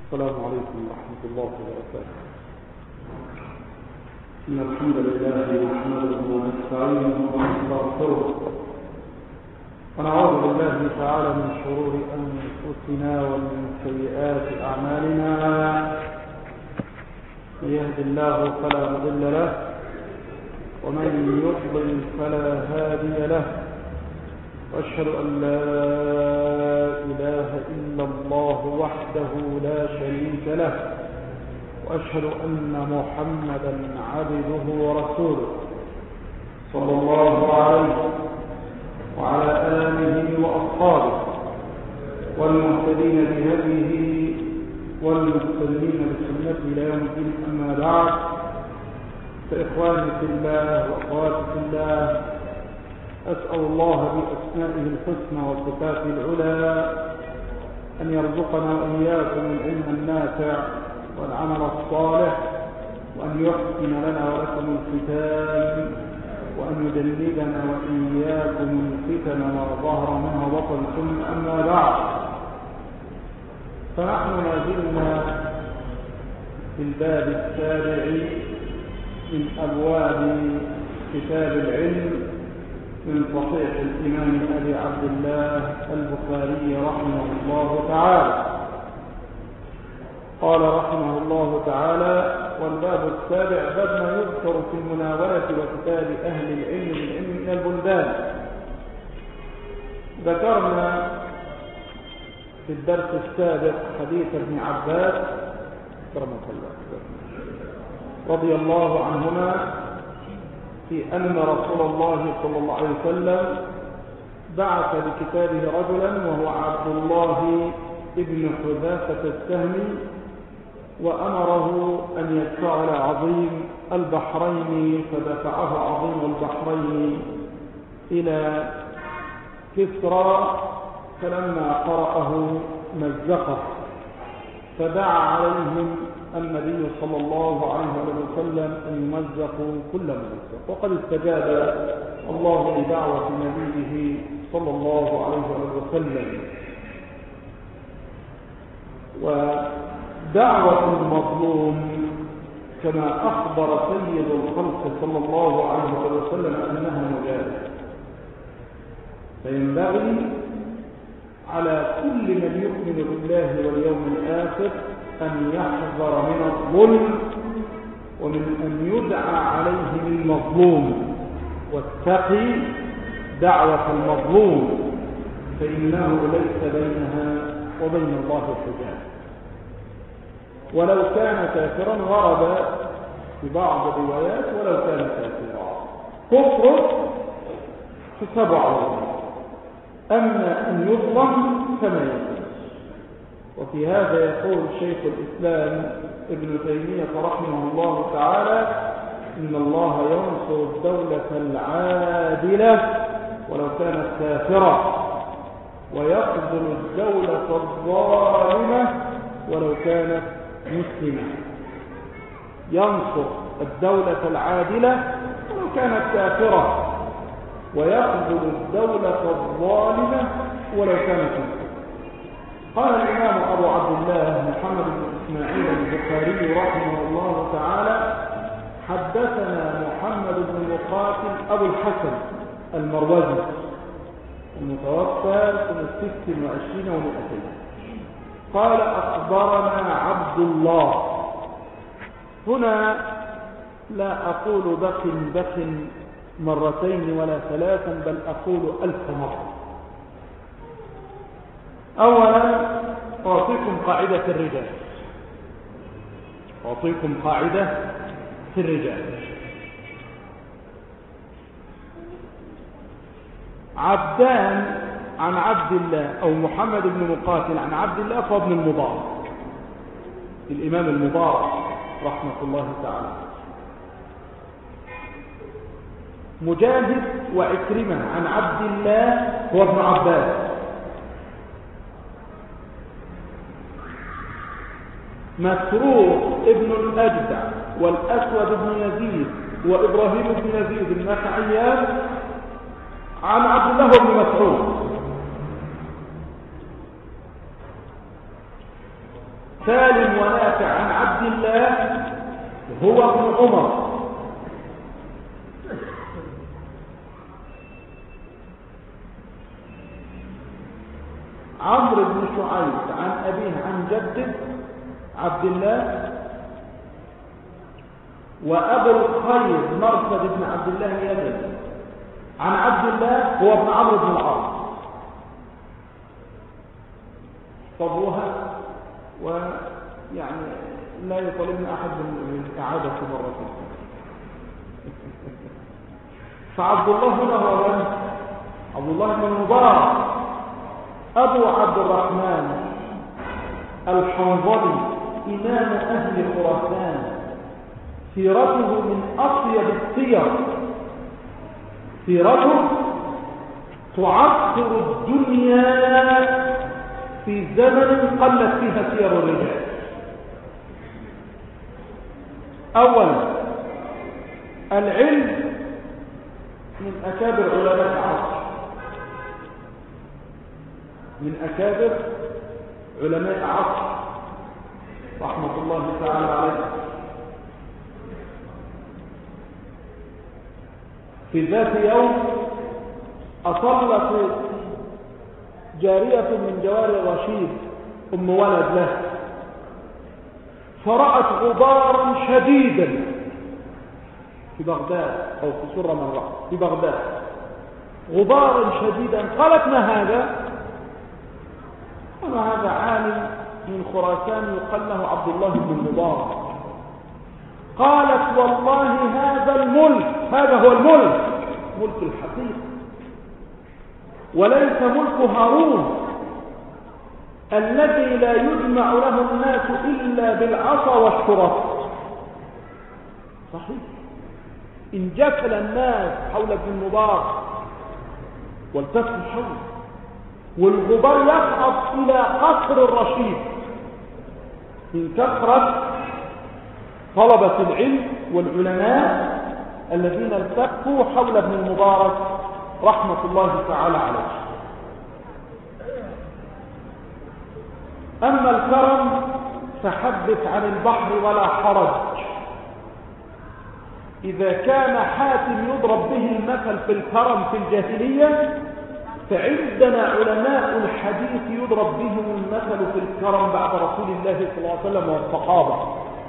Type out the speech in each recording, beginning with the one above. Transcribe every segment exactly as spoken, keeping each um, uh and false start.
السلام عليكم ورحمة الله وبركاته. إن الحمد لله نحمده ونستعينه ونستغفره ونعوذ بالله تعالى من شرور أنفسنا ومن سيئات أعمالنا. من يهد الله فلا مضل له ومن يضلل فلا هادي له، وأشهد أن لا إله إلا الله وحده لا شريك له، وأشهد أن محمدا عبده ورسوله صلى الله عليه وعلى آله وأصحابه والمهتدين بهديه والمستنين بسنته إلى يوم الدين. أما بعد، فإخواني في الله وأخواتي في الله، أسأل الله بأسمائه الحسنى وصفاته العلى أن يرزقنا وإياكم العلم النافع والعمل الصالح، وأن يحسن لنا ولكم الختام، وأن يجنبنا وإياكم الفتن ما ظهر منها وبطن. ثم أما بعد، فنحن ما زلنا في الباب السابع من أبواب كتاب العلم من صحيح الإمام أبي عبد الله البخاري رحمه الله تعالى. قال رحمه الله تعالى: والباب السابع باب ما يذكر في المناولة وكتاب أهل العلم بالعلم من البلدان. ذكرنا في الدرس السابق حديث ابن عباس رضي الله عنهما في أن رسول الله صلى الله عليه وسلم بعث بكتابه رجلا وهو عبد الله ابن حذافة السهمي، وأمره أن يدفع لعظيم البحرين، فدفعه عظيم البحرين إلى كسرى، فلما قرأه مزقه، فدعا عليهم النبي صلى الله عليه وسلم أن يمزقوا كل ممزق، وقد استجاب الله لدعوة نبيه صلى الله عليه وسلم. ودعوة المظلوم كما أخبر سيد الخلق صلى الله عليه وسلم أنها مجاهدة، فينبغي على كل من يؤمن بالله واليوم الآخر أن يحذر من الظلم ومن أن يدعى عليه المظلوم، واتقي دعوة المظلوم فإنه ليس بينها وبين الله حجاب، ولو كان كافرا. ورد في بعض الروايات ولو كان كافرا، كفر حساب عظيم، أما أن يظلم فما يظلم. وفي هذا يقول شيخ الإسلام ابن تيمية رحمه الله تعالى: إن الله ينصر الدولة العادلة ولو كانت كافرة، ويخذل الدولة الظالمة ولو كانت مسلمة. ينصر الدولة العادلة ولو كانت كافرة، ويخذل الدولة الظالمة ولو كانت مسلمة. قال الإمام أبو عبد الله محمد بن إسماعيل البخاري رحمه الله تعالى: حدثنا محمد بن مقاتل أبو الحسن المروزي المتوفى سنة ست وعشرين ومئتين. قال: أخبرنا عبد الله. هنا لا أقول بخ بخ مرتين ولا ثلاثا، بل أقول ألف مرة. أولا أعطيكم قاعدة الرجال، أعطيكم قاعدة في الرجال. عبدان عن عبد الله، أو محمد بن مقاتل عن عبد الله فهو ابن المبارك، الإمام المبارك رحمة الله تعالى. مجاهد وعكرمة عن عبد الله هو ابن عباس. مسروق ابن الأجدع والأسود بن يزيد وإبراهيم بن يزيد النخعيان عن عبد الله بن مسعود. سالم ونافع عن عبد الله هو ابن عمر. عمرو بن شعيب عن أبيه عن جده عبد الله. وأبو الخير مرثد بن عبد الله اليدلي عن عبد الله هو ابن عمرو بن العاص. طبوها ويعني لا يطالبنا أحد من إعادة مرة. فعبد الله هنا هو من؟ عبد الله بن المبارك أبو عبد الرحمن الحنظلي إمام أهل خراسان. سيرته من أطيب السير، سيرته تعطر الدنيا في زمن قلت فيها سير الرجال. أولا العلم من أكابر علماء العصر، من أكابر علماء العصر رحمة الله تعالى عليه. في ذات يوم أطلت جارية من جواري رشيد أم ولد له، فرأت غبارا شديدا في بغداد أو في سرة من رأى في بغداد غبارا شديدا. قالت ما هذا؟ وما هذا عالم من خراسان يقال له عبد الله بن المبارك. قالت والله هذا الملك، هذا هو الملك، ملك الحقيقة، وليس ملك هارون الذي لا يجمع له الناس إلا بالعصا والشرط. صحيح، إن جفل الناس حول ابن المبارك والتفوا حوله والغبار يصعد إلى قصر الرشيد من كثرة طلبة العلم والعلماء الذين التفوا حول ابن المبارك رحمة الله تعالى عليه. أما الكرم فحدث عن البحر ولا حرج. إذا كان حاتم يضرب به المثل في الكرم في الجاهلية، فعندنا علماء الحديث يضرب بهم المثل في الكرم بعد رسول الله صلى الله عليه وسلم والصحابة.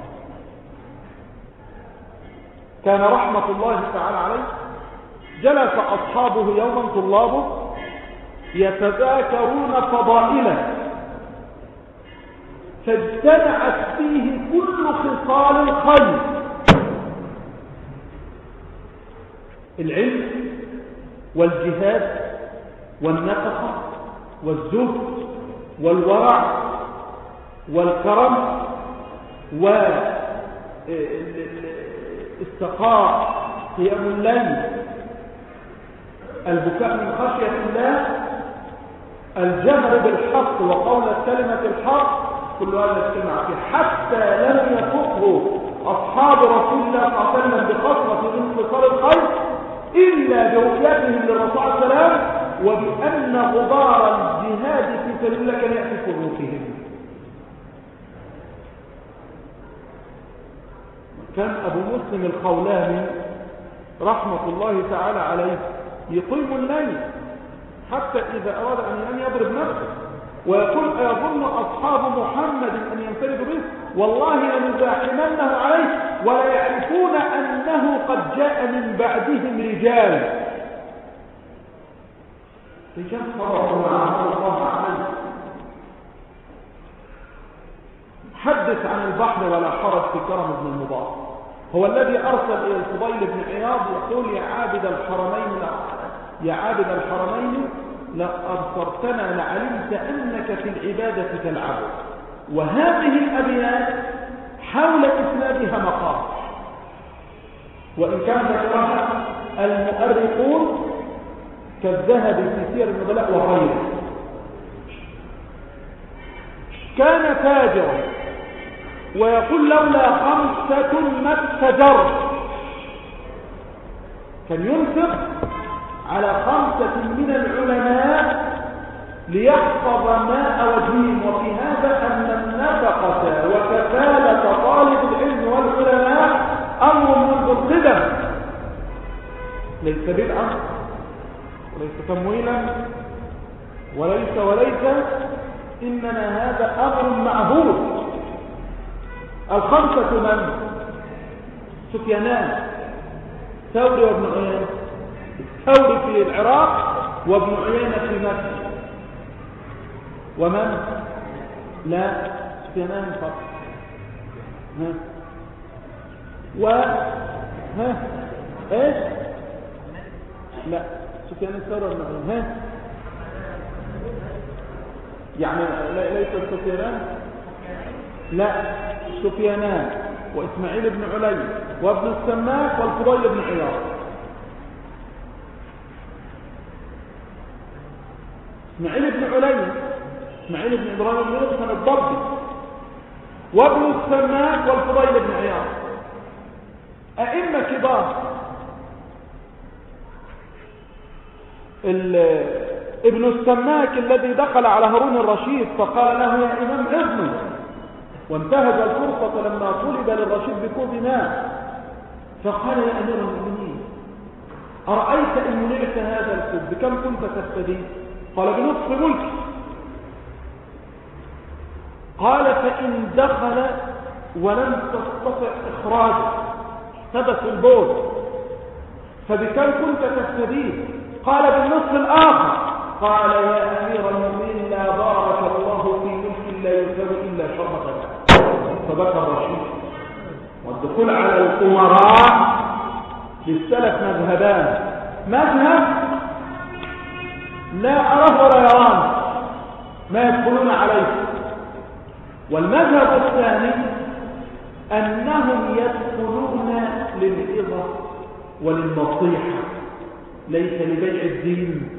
كان رحمة الله تعالى عليه جلس أصحابه يوما طلابه يتذاكرون فضائله، فاجتمعت فيه كل خصال الخير: العلم والجهاد والنفقة والزهد والورع والكرم والاستقاء قيام الليل، البكاء من خشية الله، الجهر بالحق وقول كلمة الحق، كل هذا اجتمع فيه، حتى لم يفقه أصحاب رسول الله صلى الله عليه وسلم بخصلة من خصال الخير إلا برؤيتهم للرسول عليه السلام، وبأن غبار الجهاد في سبيل الله كان يأتي في رؤوسهم. كان أبو مسلم الخولاني رحمة الله تعالى عليه يقيم الليل حتى إذا أراد أن ينام يضرب نفسه ويقول: أيظن أصحاب محمد أن ينفردوا به؟ والله لنزاحمنه عليه ولا يعرفون أنه قد جاء من بعدهم رجال رجال صبروا مع الله عنه. حدث عن البحر ولا حرج في كرم ابن المبارك، هو الذي أرسل إلى الفضيل بن عياض يقول: يا عابد الحرمين يا عابد الحرمين لو أبصرتنا لعلمت أنك في العبادة تلعب. وهذه الأبيات حول إسنادها مقال، وإن كان ذكرها المؤرخون كالذهبي في سير النبلاء وغيره. كان تاجرا ويقول: لولا خمسة ما اتجر. كان ينفق على خمسة من العلماء ليحفظ ماء وجههم. وفي هذا أن النفقة وكفالة طالب العلم والعلماء أمر منذ القدم، ليس بدعا وليس تمويلا وليس وليس إنما هذا أمر معهود. الخمسة من؟ سفيانان، ثوري وابن عيينة، الثوري في العراق وابن عيينة في مكة. ومن؟ لا، سفيانان فقط. ها و ها ايش؟ لا، سفيان الثوري وابن عيينة. ها يعني ليس سفيانان؟ لا، سفيانان وإسماعيل بن علي وابن السماك والفضيل بن عياض. إسماعيل بن علي، إسماعيل بن إبراهيم بن يوسف الضبي، وابن السماك والفضيل بن عياض، أئمة كبار. ابن السماك الذي دخل على هارون الرشيد فقال له يا إمام عظمي، وانتهز الفرصة لما طلب للرشيد بكوب ماء فقال يا أمير المؤمنين أرأيت إن منعت هذا الكوب بكم كنت تستفيد؟ قال بنصف ملكي. قال فإن دخل ولم تستطع إخراجه حدث البول فبكم كنت تستفيد؟ قال بالنصف الآخر. قال يا أمير المؤمنين لا بارك الله في ملك لا يسوي إلا شربة ماء. فبكى الرشيد. والدخول على الأمراء للسلف مذهبان: مذهب لا أراه ولا يران ما يدخلون عليه، والمذهب الثاني أنهم يدخلون للعظة وللنصيحة، ليس لبيع الدين،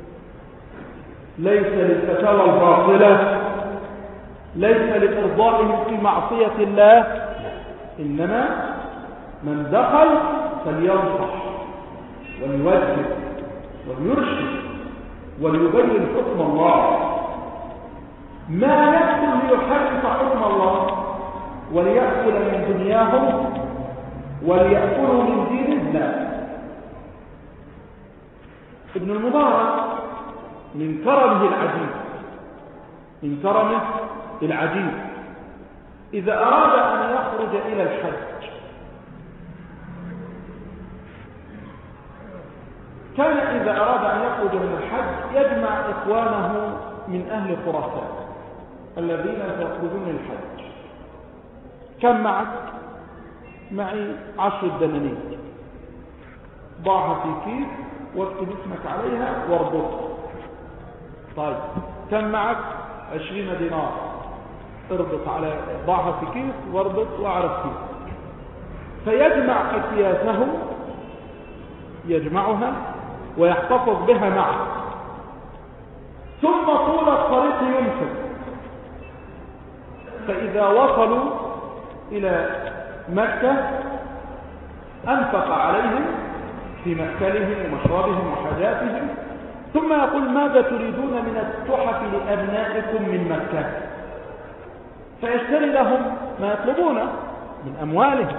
ليس للفتاوى الباطلة، ليس لإرضائهم في معصية الله، إنما من دخل فلينصح وليوجه وليرشد وليبين حكم الله، ما يدخل ليحرف حكم الله وليأكل من دنياهم وليأكلوا من دين الله. ابن المبارك من كرمه العجيب، من كرمه العجيب إذا أراد أن يخرج إلى الحج كان إذا أراد أن يخرج من الحج يجمع إخوانه من أهل خراسان الذين سيخرجون للحج. كم معك؟ معي عشر دنانير، ضعها في كيس واكتب اسمك عليها واربطها. طيب كم معك؟ عشرين دينار، اربط على ضعها في كيس واربط واعرف كيس. فيجمع أكياسه، يجمعها ويحتفظ بها معه، ثم طول الطريق يمسك. فإذا وصلوا إلى مكة أنفق عليهم في مأكلهم ومشربهم وحاجاتهم، ثم يقول ماذا تريدون من التحف لأبنائكم من مكة؟ فيشتري لهم ما يطلبون من أموالهم.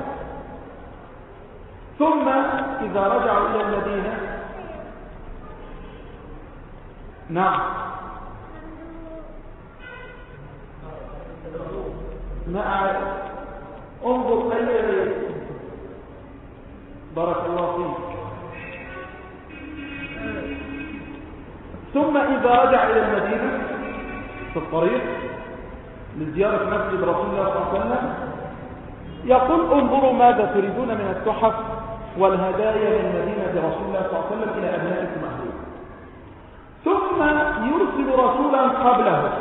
ثم إذا رجعوا إلى المدينة نعم ما أعرف انظر أي بارك الله فيك. ثم إذا رجع إلى المدينة في الطريق لزيارة مسجد رسول الله صلى الله عليه وسلم يقول انظروا ماذا تريدون من التحف والهدايا من مدينة رسول الله صلى الله عليه وسلم إلى أبنائكم أهلكم. ثم يرسل رسولا قبله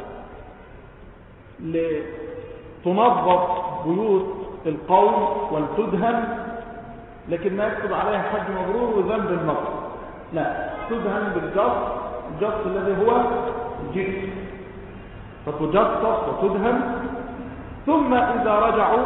لتنظف بيوت القوم ولتدهن، لكن ما يكتب عليها حج مبرور وذنب النصر، لا، تدهن بالجص، الجص الذي هو الجسم، فتجصص وتدهن. ثم إذا رجعوا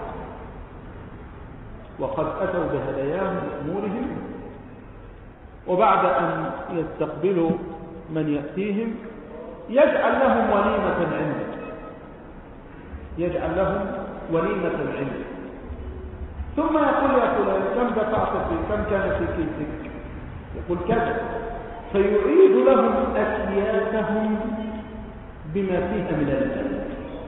وقد أتوا بهداياهم وأمورهم، وبعد أن يستقبلوا من يأتيهم يجعل لهم وليمة عنده، يجعل لهم وليمة عنده، ثم يقول يا فلان كم دفعت في كم كان في كيسك؟ يقول كذا، فيعيد لهم أكياسهم بما فيها من الجنة.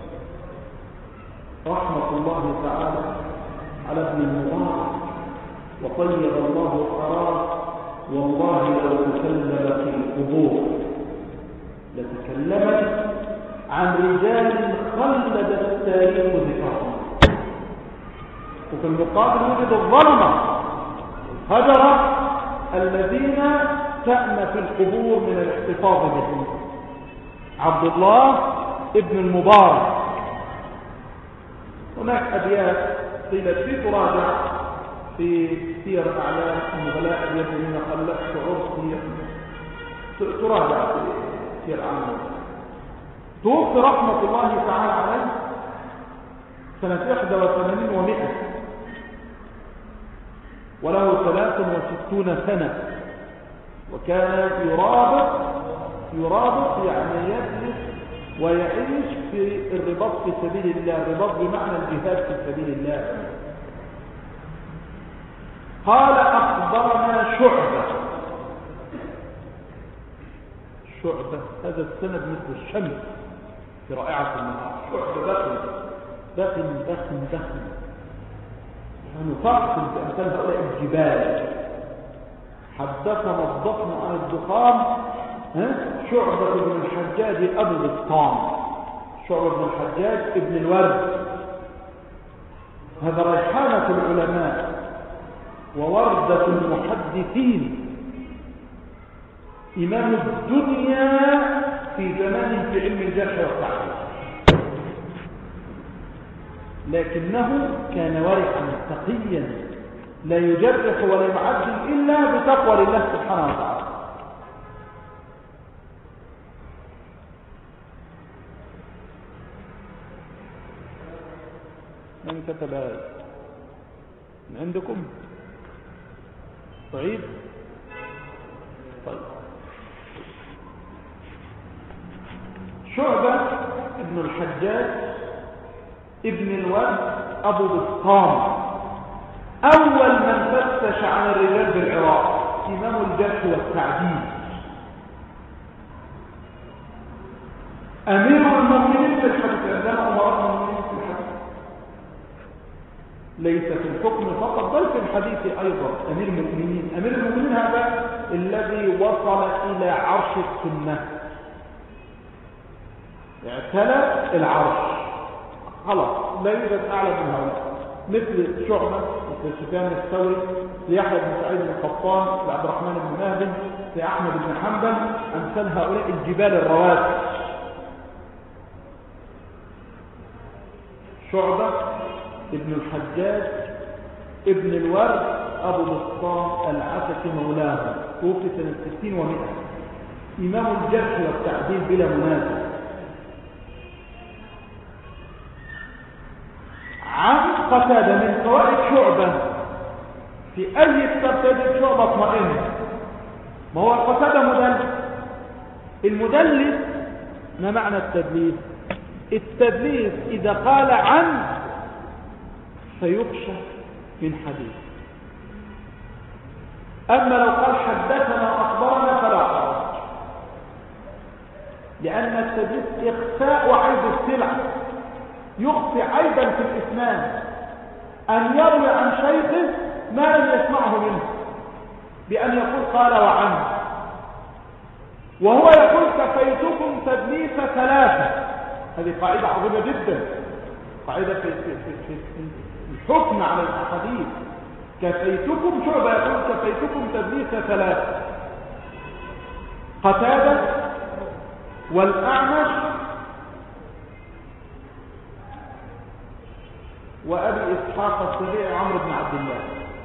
رحمة الله تعالى على ابن المبارك وطيب الله ثراه، والله لو تكلم في القبور لتكلمت عن رجال خلد التاريخ ذكرهم. وفي المقابل وجد الظلمة الهجرة الذين تأمى في القبور من الاحتفاظ بهم. عبد الله ابن المبارك، هناك أبيات قيلت في تراجع في سير أعلام النبلاء الذين خلقت عرسي، تراجع في سير أعلام. توفي رحمة الله تعالى عليه سنة إحدى وثمانين ومئة، وله ثلاث وستون سنة، وكان يرابط يرابط يعني يجلس ويعيش في الرباط في سبيل الله، الرباط بمعنى الجهاد في سبيل الله. قال أخبرنا شعبة، شعبة هذا السند مثل الشمس في رائعة النهار، شعبة دخل دخل دخل دخل يعني فقط بأمثال هؤلاء الجبال. حدثنا الضخم عن الضخام شعبة بن الحجاج أبو بسطام، شعبة بن الحجاج ابن الورد، هذا ريحانة العلماء ووردة المحدثين، إمام الدنيا في زمانه في علم الجرح والتعديل، لكنه كان ورعا تقيا لا يجرح ولا يعدل إلا بتقوى لله سبحانه وتعالى. من كتب هذا من عندكم؟ طيب طيب شعبة ابن الحجاج ابن الورد أبو بسطام، أول من فتش عن الرجال بالعراق، إمام الجرح والتعديل، أمير المؤمنين في الحديث، عندنا أمراء المؤمنين في الحديث، ليس في الحكم فقط بل في الحديث أيضا أمير المؤمنين. أمير المؤمنين هذا الذي وصل إلى عرش السنة، اعتلى العرش، خلاص لا يوجد أعلى من هؤلاء، مثل شعبة، مثل سفيان الثوري، ليحيى بن سعيد القطان، لعبد الرحمن بن مهدي، لأحمد بن حنبل، أمثال هؤلاء الجبال الرواسي. شعبة ابن الحجاج ابن الورد أبو بسطام العتكي مولاه، توفي سنة ستين ومئة، إمام الجرح والتعديل بلا منازع. عن قتادة من فوائد شعبة، في أي كتاب تجد شعبة اطمئن، ما هو قتادة مدلس. المدلس ما معنى التدليس؟ التدليس إذا قال عن فيخشى من حديث، أما لو قال حدثنا وأخبرنا فلا حرج، لأن التدليس إخفاء عيب السلعة، يخفي عيبا في الإسناد، أن يروي عن شيخ ما لم يسمعه منه بأن يقول قال وعنه، وهو يقول كفيتكم تدليس ثلاثة. هذه قاعدة عظيمة جدا، قاعدة في, في, في, في الحكم على الأحاديث. كفيتكم، شعبة يقول كفيتكم تدليس ثلاثة، قتادة والأعمش وأبي إسحاق السبيعي عمرو بن عبد الله،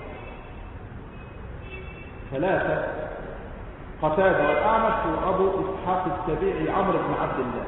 ثلاثة، قتادة والأعمش وأبو إسحاق السبيعي عمرو بن عبد الله،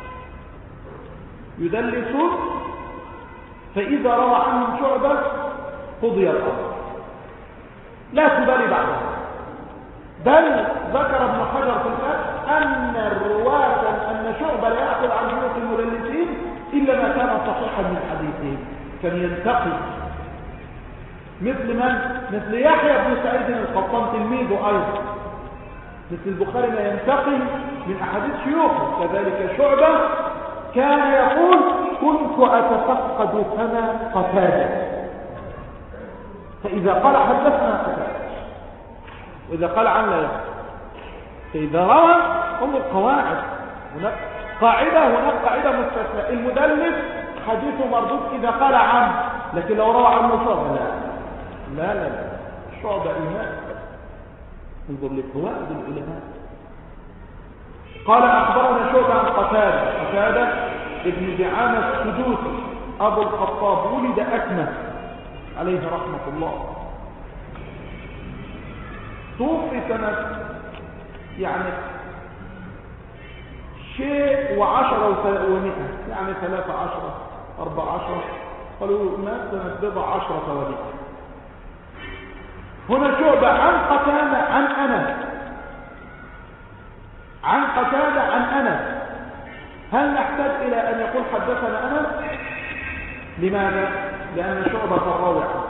يدلسون، فإذا روى عنهم شعبة قضي الأمر، لا تبالي بعدها. بل ذكر ابن حجر في الفتح أن الرواة أن شعبة لا يأخذ عن شيوخ المدلسين إلا ما كان صحيحا من حديثهم، كان ينتقي مثل من؟ مثل يحيى بن سعيد القطان تلميذه أيضا، مثل البخاري ما ينتقي من أحاديث شيوخه، كذلك شعبة كان يقول كنت أتفقد كما قتادة، فإذا قال حدثنا قتادة وإذا قال عن لا يحدث. فإذا روى هم القواعد، هناك قاعدة هناك قاعدة مستثنى، المدلس حديثه مردود إذا قال عن، لكن لو روى عنه شعبة لا لا لا لا شعبة إمام. انظر لفوائد العلماء. قال أخبرنا شعبة عن قتادة، قتادة ابن دعامة السدوسي أبو الخطاب، ولد أكمه عليه رحمة الله، توفي سنة يعني شيء وعشرة ومئة، يعني ثلاثة عشرة أربعة عشرة، قالوا مات سنة بضع عشرة ومئة. هنا شعبة عن قتادة عن أنس، عن قتادة عن أنس. هل نحتاج إلى أن يقول حدثنا أنس؟ لماذا؟ لأن شعبة الراوي عنه،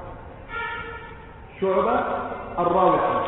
شعبة الراوي عنه.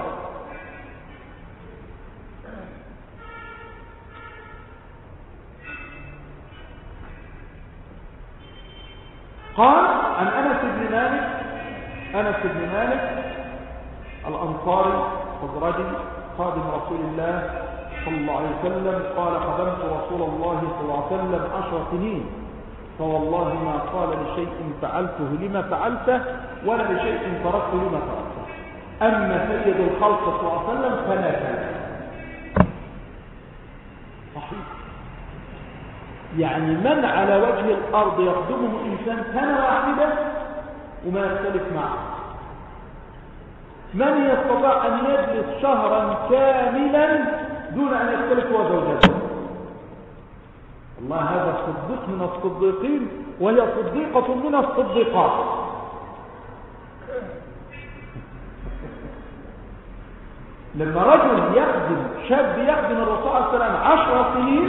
قال عن أنس بن مالك، أنس بن مالك الأنصاري الخزرجي خادم رسول الله صلى الله عليه وسلم، قال خدمت رسول الله صلى الله عليه وسلم عشر سنين، فوالله ما قال لشيء فعلته لما فعلته ولا لشيء تركته لما تركته. أما سيد الخلق صلى الله عليه وسلم فلا كان صحيح. يعني من على وجه الأرض يخدمه إنسان سنة واحدة وما يختلف معه؟ من يستطيع أن يجلس شهرا كاملا دون أن يختلف هو زوجته؟ الله، هذا صديق من الصديقين وهي صديقة من الصديقات. لما رجل يخدم، شاب يخدم الرسول صلى الله عليه وسلم عشر سنين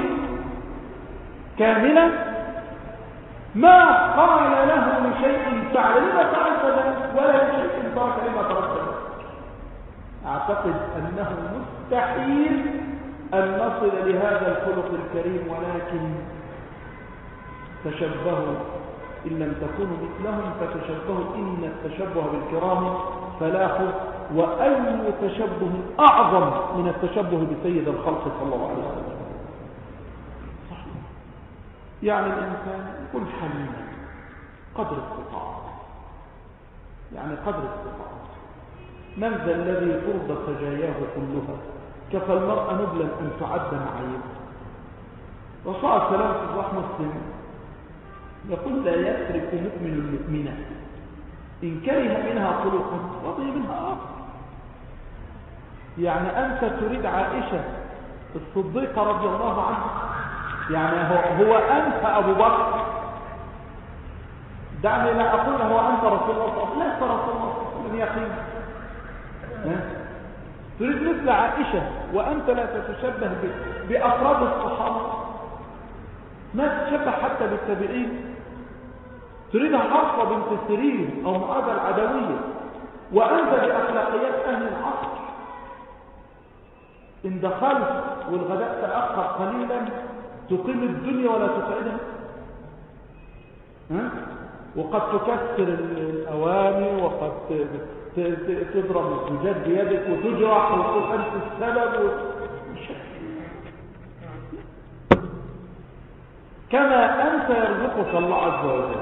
كاملة ما قال له لشيء فعل لما فعلت ذلك ولا لشيء ترك لما تركت ذلك. أعتقد أنه مستحيل أن نصل لهذا الخلق الكريم، ولكن تشبهوا إن لم تكونوا مثلهم فتشبهوا، إن التشبه بالكرام فلاح، وأي تشبه أعظم من التشبه بسيد الخلق صلى الله عليه وسلم. صحيح. يعني الإنسان يكون حليما قدر استطاعته، يعني قدر استطاعته. من ذا الذي ترضى سجاياه كلها؟ كفى المرء نبلا أن تعد معايبه. رسول الله صلى الله عليه وسلم مسلم يقول لا يترك مؤمن المؤمنة إن كره منها خلقا رضي منها آخر. يعني أنت تريد عائشة الصديقة رضي الله عنها، يعني هو, هو أنت أبو بكر، دعني لا أقول هو أنت رسول الله صلى الله عليه وسلم، لست رسول الله صلى الله عليه وسلم يا أخي. تريد مثل عائشة وأنت لا تتشبه بأفراد الصحابة، ما تتشبه حتى بالتابعين. تريدها حفصة بنت سيرين أو معاذ العدوية وأنت بأخلاقيات أهل العصر. إن دخلت والغداء تأخر قليلا تقيم الدنيا ولا تسعدها، ها؟ وقد تكسر الأواني وقد تضرب الزجاج بيدك وتجرح وتقول أنت السبب. كما أنت يرزقك الله عز وجل،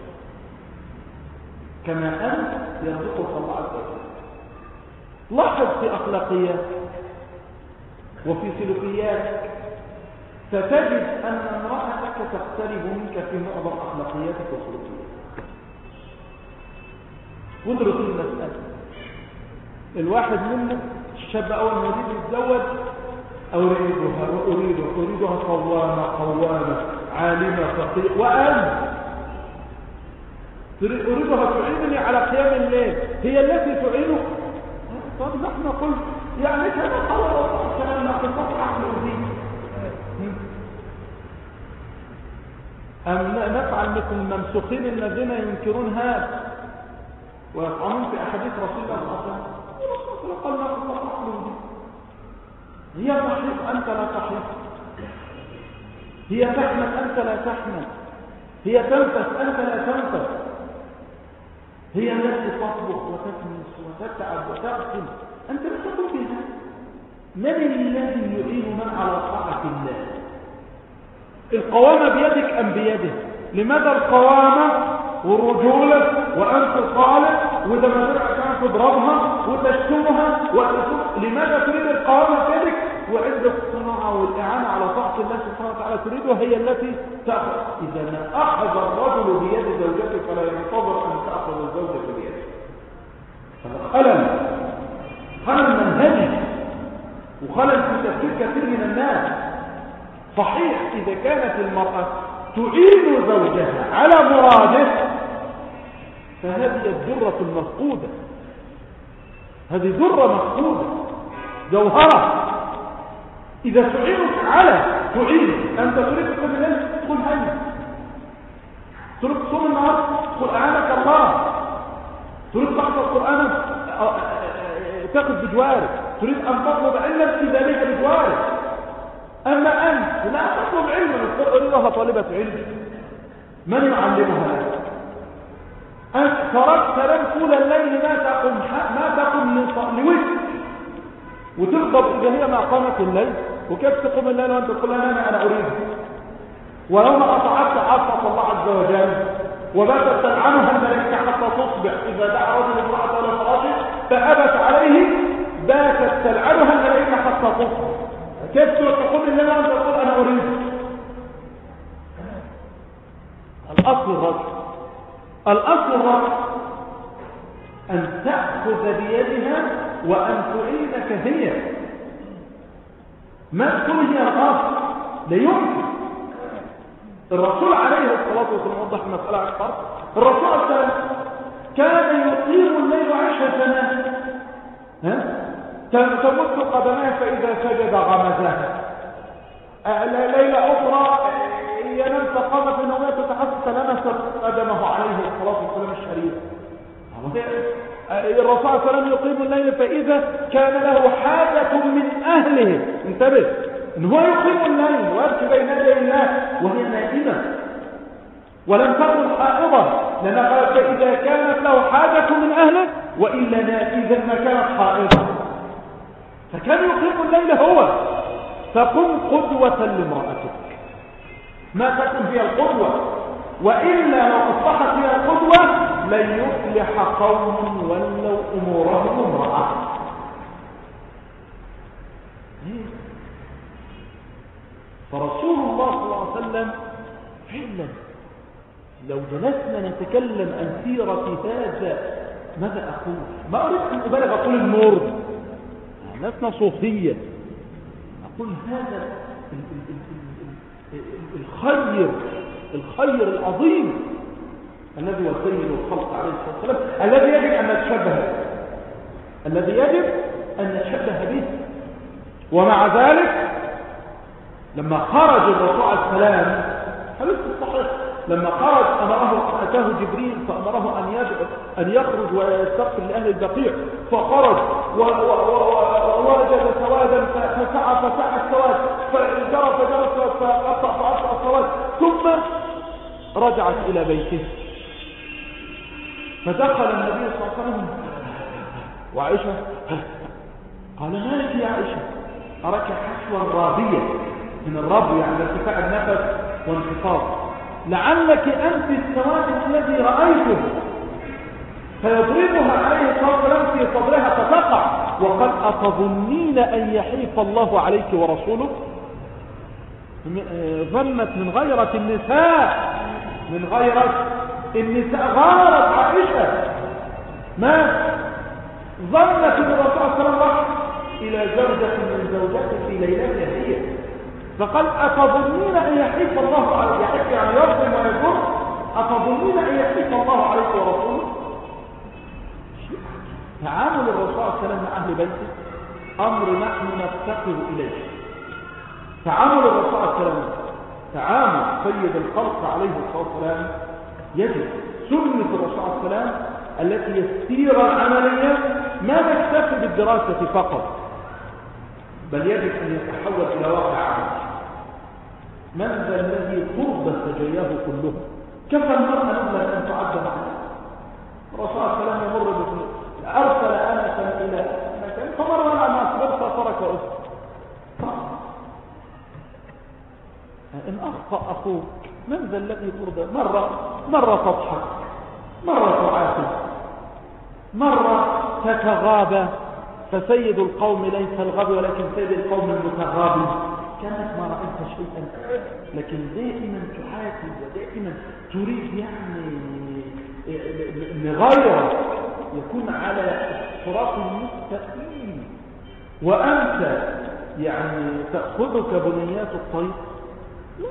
كما أنت يرزقك الله عز وجل. لاحظ في أخلاقيات وفي سلوكياتك ستجد أن امرأتك تقترب منك في معظم أخلاقياتك وسلوكياتك. وادرس المسألة. الواحد منا الشاب أول ما يريد يتزوج أريدها وأريدها أريدها قوامة قوامة عالمة فقيرة، وأنا أريدها تعينني على قيام الليل، هي التي تعينك. طب نحن قلت يعني كما قال الله الكلام لا قصص عقل ودين. أم نفعل مثل الممسوخين الذين ينكرون هذا ويطعنون في أحاديث رسول الله صلى الله عليه وسلم قال لا قصص عقل ودين. هي تحيط أنت لا تحيط، هي تحمل أنت لا تحمل، هي تنفس أنت لا تنفس، هي التي تطبخ وتكنس وتتعب وتغسل أنت لا تقوم بها. من الذي يعين من على طاعة الله؟ القوامة بيدك أم بيده؟ لماذا القوامة والرجولة وأنت صالح وإذا ما ترعى تضربها وتشتمها وتشتم؟ لماذا تريد القوامة بيدك وعندك الصناعة والإعانة على طاعة الله سبحانه وتعالى تريدها هي التي تأخذ؟ إذا ما أخذ الرجل بيد زوجته فلا ينتظر أن تأخذ الزوجة بيده. هذا خلل خلل منهجي وخلل في تفكير كثير من الناس. صحيح إذا كانت المرأة تعين زوجها على مراده فهذه الذرة المفقودة، هذه ذرة مفقودة جوهرة. إذا تعينك على تعين أنت تريد تقول لله تقول هيا، تريد تصوم النهار تقول أعانك الله، تريد تحفظ القرآن تأخذ بجوارك، تريد أن تطلب علما في ذلك بجوارك. أما أنت لا تطلب علما تقول لها طالبة علم من يعلمها لك؟ أنت تركت تنام طول الليل ما تقوم ما تقوم لوجه وتغضب إذا هي ما قامت الليل. وكيف تقوم الليل وأنت تقول لها أنا أريد؟ ولو ما أطعت عصت الله عز وجل وباتت تلعنها الملائكة حتى تصبح. إذا دعا رجل امرأة إلى فراشه فأبت عليه باتت تلعنها الملائكة حتى تصبح. كيف تقوم الليل وأنت تقول أنا أريد؟ الأصل الرجل الأصل الرجل أن تأخذ بيدها وأن تعينك هي، ما تكون هي الأصل. لا يمكن. الرسول عليه الصلاة والسلام وضح المسألة أكثر. الرسول صلى الله عليه وسلم كان يطيل الليل عشر سنوات، ها؟ تمد قدميه فإذا سجد غمزها. ليلة أخرى ينام فقامت من نومه تتحسس لمست قدمه عليه الصلاة والسلام الشريف. الرسول صلى الله عليه وسلم يقيم الليل فإذا كان له حاجة من أهله. انتبه إن هو يقيم الليل ويبكي بين يدي الله وهي نائمة ولم تكن حائضة، لأن قال فإذا كانت له حاجة من أهله وإلا إذا ما كانت حائضة. فكان يقيم الليل هو. فكن قدوة لامرأتك، ما تكن هي القدوة، وإلا لو أصبحت هي القدوة لن يفلح قوم ولوا أمورهم امرأة. فرسول الله صلى الله عليه وسلم فعلا لو جلسنا نتكلم عن سيرة هذا ماذا أقول؟ ما أريد أن أبالغ أقول المورد، لسنا صوفية، أقول هذا الخير الخير العظيم الذي هو سيد الخلق عليه الصلاة والسلام الذي يجب أن نتشبه الذي يجب أن نتشبه به. ومع ذلك لما خرج الرسول عليه السلام حديث الصحيح لما خرج أمره أتاه جبريل فأمره أن يدعو أن يخرج ويستغفر لأهل البقيع، فخرج ووجد سوادا فسعى فسعى السواد فجرى فجرى السواد فقطع فقطع السواد ثم رجعت إلى بيته. فدخل النبي صلى الله عليه وسلم وعائشة قال ما لك يا عائشة؟ أراك حشوة راضية من الرب يعني ارتفاع النفس وانخفاض، لعلك أنت السواد الذي رأيته. فيضربها عليه الصلاة والسلام في صدرها فتقع وقد أتظنين أن يحيف الله عليك ورسوله؟ ظنت من غيرة النساء من غيرة النساء غارت عائشة، ما ظنت أن الرسول صلى الله عليه وسلم راح إلى زوجة من زوجاته في ليلتها هي، فقال أتظنين أن يحيف الله عليك؟ يحيف يعني يظلم ويظلم. أتظنين أن يحيف الله عليك ورسوله؟ تعامل الرسول صلى الله عليه وسلم مع أهل بيته أمر نحن نفتقر إليه. تعامل الرسول صلى الله عليه وسلم، تعامل سيد الخلق عليه الصلاة والسلام، يجب سنة الرسول صلى الله عليه وسلم التي يسير العملية ما نكتفي بالدراسة فقط، بل يجب أن يتحول إلى واقع عمل. من ذا الذي ترضى سجاياه كله؟ كفى المرأة نبلة أن تعد معنا. الرسول صلى الله عليه وسلم يمر بابن أرسل أنسا إلى مكان فمر على ما أصبرت ترك أسر. إن أخطأ أخوك من ذا الذي ترضى؟ مرة مرة تضحك، مرة تعاتب، مرة تتغابى، فسيد القوم ليس الغبي ولكن سيد القوم المتغابي، كانت ما رأيت شيئا، لكن دائما تحاسب ودائما تريد يعني لغيره يكون على الصراط المستقيم، وأنت يعني تأخذك بنيات الطريق. لا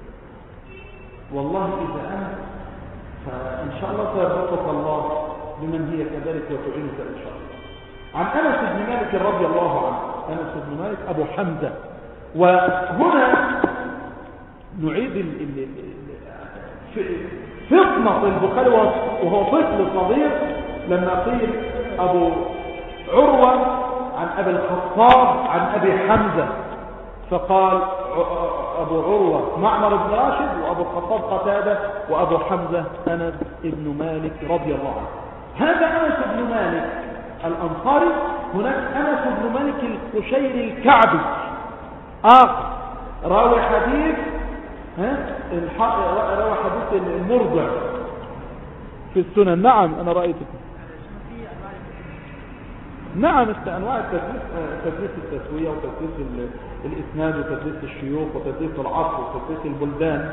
والله إذا أنت فإن شاء الله سيربطك الله بمن هي كذلك وتعينك إن شاء الله. عن أنس بن مالك رضي الله عنه، أنس بن مالك أبو حمزة. وهنا نعيد ال ال ال فطنة البخاري وهو طفل صغير لما قيل أبو عروة عن أبي الخطاب عن أبي حمزة، فقال أبو عروة معمر بن راشد، وأبو الخطاب قتادة، وأبو حمزة أنس بن مالك رضي الله عنه. هذا أنس بن مالك الأنصاري. هناك أنس بن مالك القشيري الكعبي آخر راوي حديث ها راوي حديث المرضع في السنن. نعم أنا رأيتك. نعم أنواع التدريس، تدريس التسوية وتدريس الإسناد وتدريس الشيوخ وتدريس العصر وتدريس البلدان.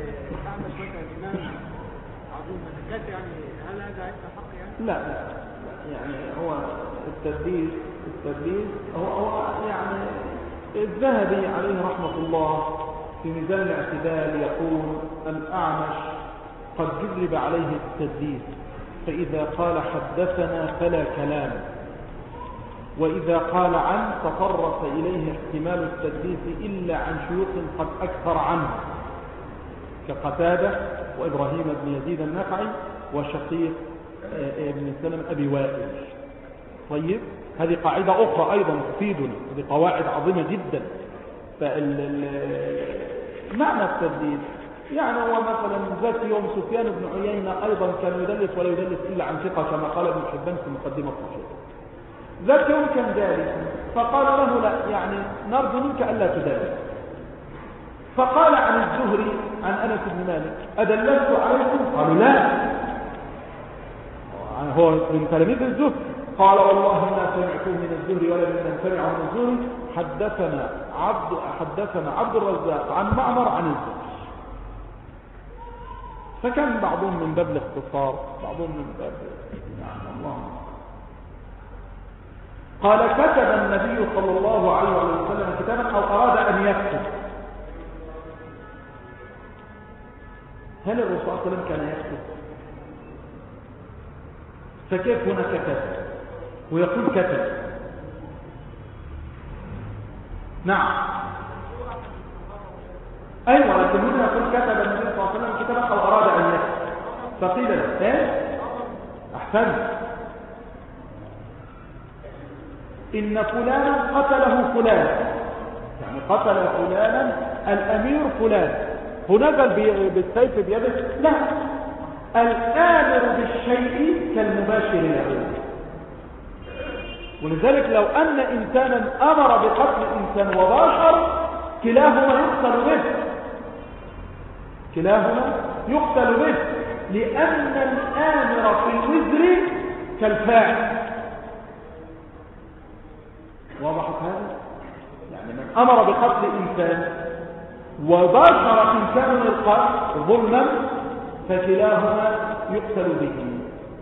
لا لا يعني هو التدريس التدريس هو, هو يعني الذهبي عليه رحمة الله في ميزان الاعتدال يقول الأعمش قد جرب عليه التدريس، فإذا قال حدثنا فلا كلام، وإذا قال عن تطرق إليه احتمال التدريس إلا عن شيوخ قد أكثر عنه كقتادة وإبراهيم بن يزيد النخعي وشقيق ابن سلم أبي وائل. طيب هذه قاعدة أخرى أيضا تفيدنا، هذه قواعد عظيمة جدا. معنى التدليس يعني هو مثلا ذات يوم سفيان بن عيينة أيضا كان يدلس ولا يدلس إلا عن ثقة كما قال ابن حبان في مقدمة الصحيح. ذات يوم كان جالسا فقال له لا يعني نرجو منك ألا تدلس، فقال عن الزهري عن أنس بن مالك أدلست عليكم؟ قالوا لا، هو من تلاميذ الزهري. قال والله ما سمعته من الزهري ولا من سمعه من الزهري، حدثنا عبد حدثنا عبد الرزاق عن معمر عن الزهري. فكان بعضهم من باب الاختصار، بعضهم من باب يعني الله. قال كتب النبي صلى الله عليه وسلم كتابا او اراد ان يكتب. هل الرسول صلى الله عليه وسلم كان يكتب؟ فكيف هنا كتب ويقول كتب؟ نعم ايوه، لكن هنا يقول كتب النبي صلى الله عليه وسلم كتابا او اراد ان يكتب، فقيل له ايه احسن ان فلانا قتله فلان، يعني قتل فلانا الامير فلان، هو نزل بالسيف بيده؟ لا، الآمر بالشيء كالمباشر له. ولذلك لو أن إنسانا أمر بقتل إنسان وباشر كلاهما يقتل به، كلاهما يقتل به، لأن الآمر في الوزر كالفاعل. واضح هذا؟ يعني من أمر بقتل إنسان وباشر إنسان القتل ظلما فكلاهما يقتل به.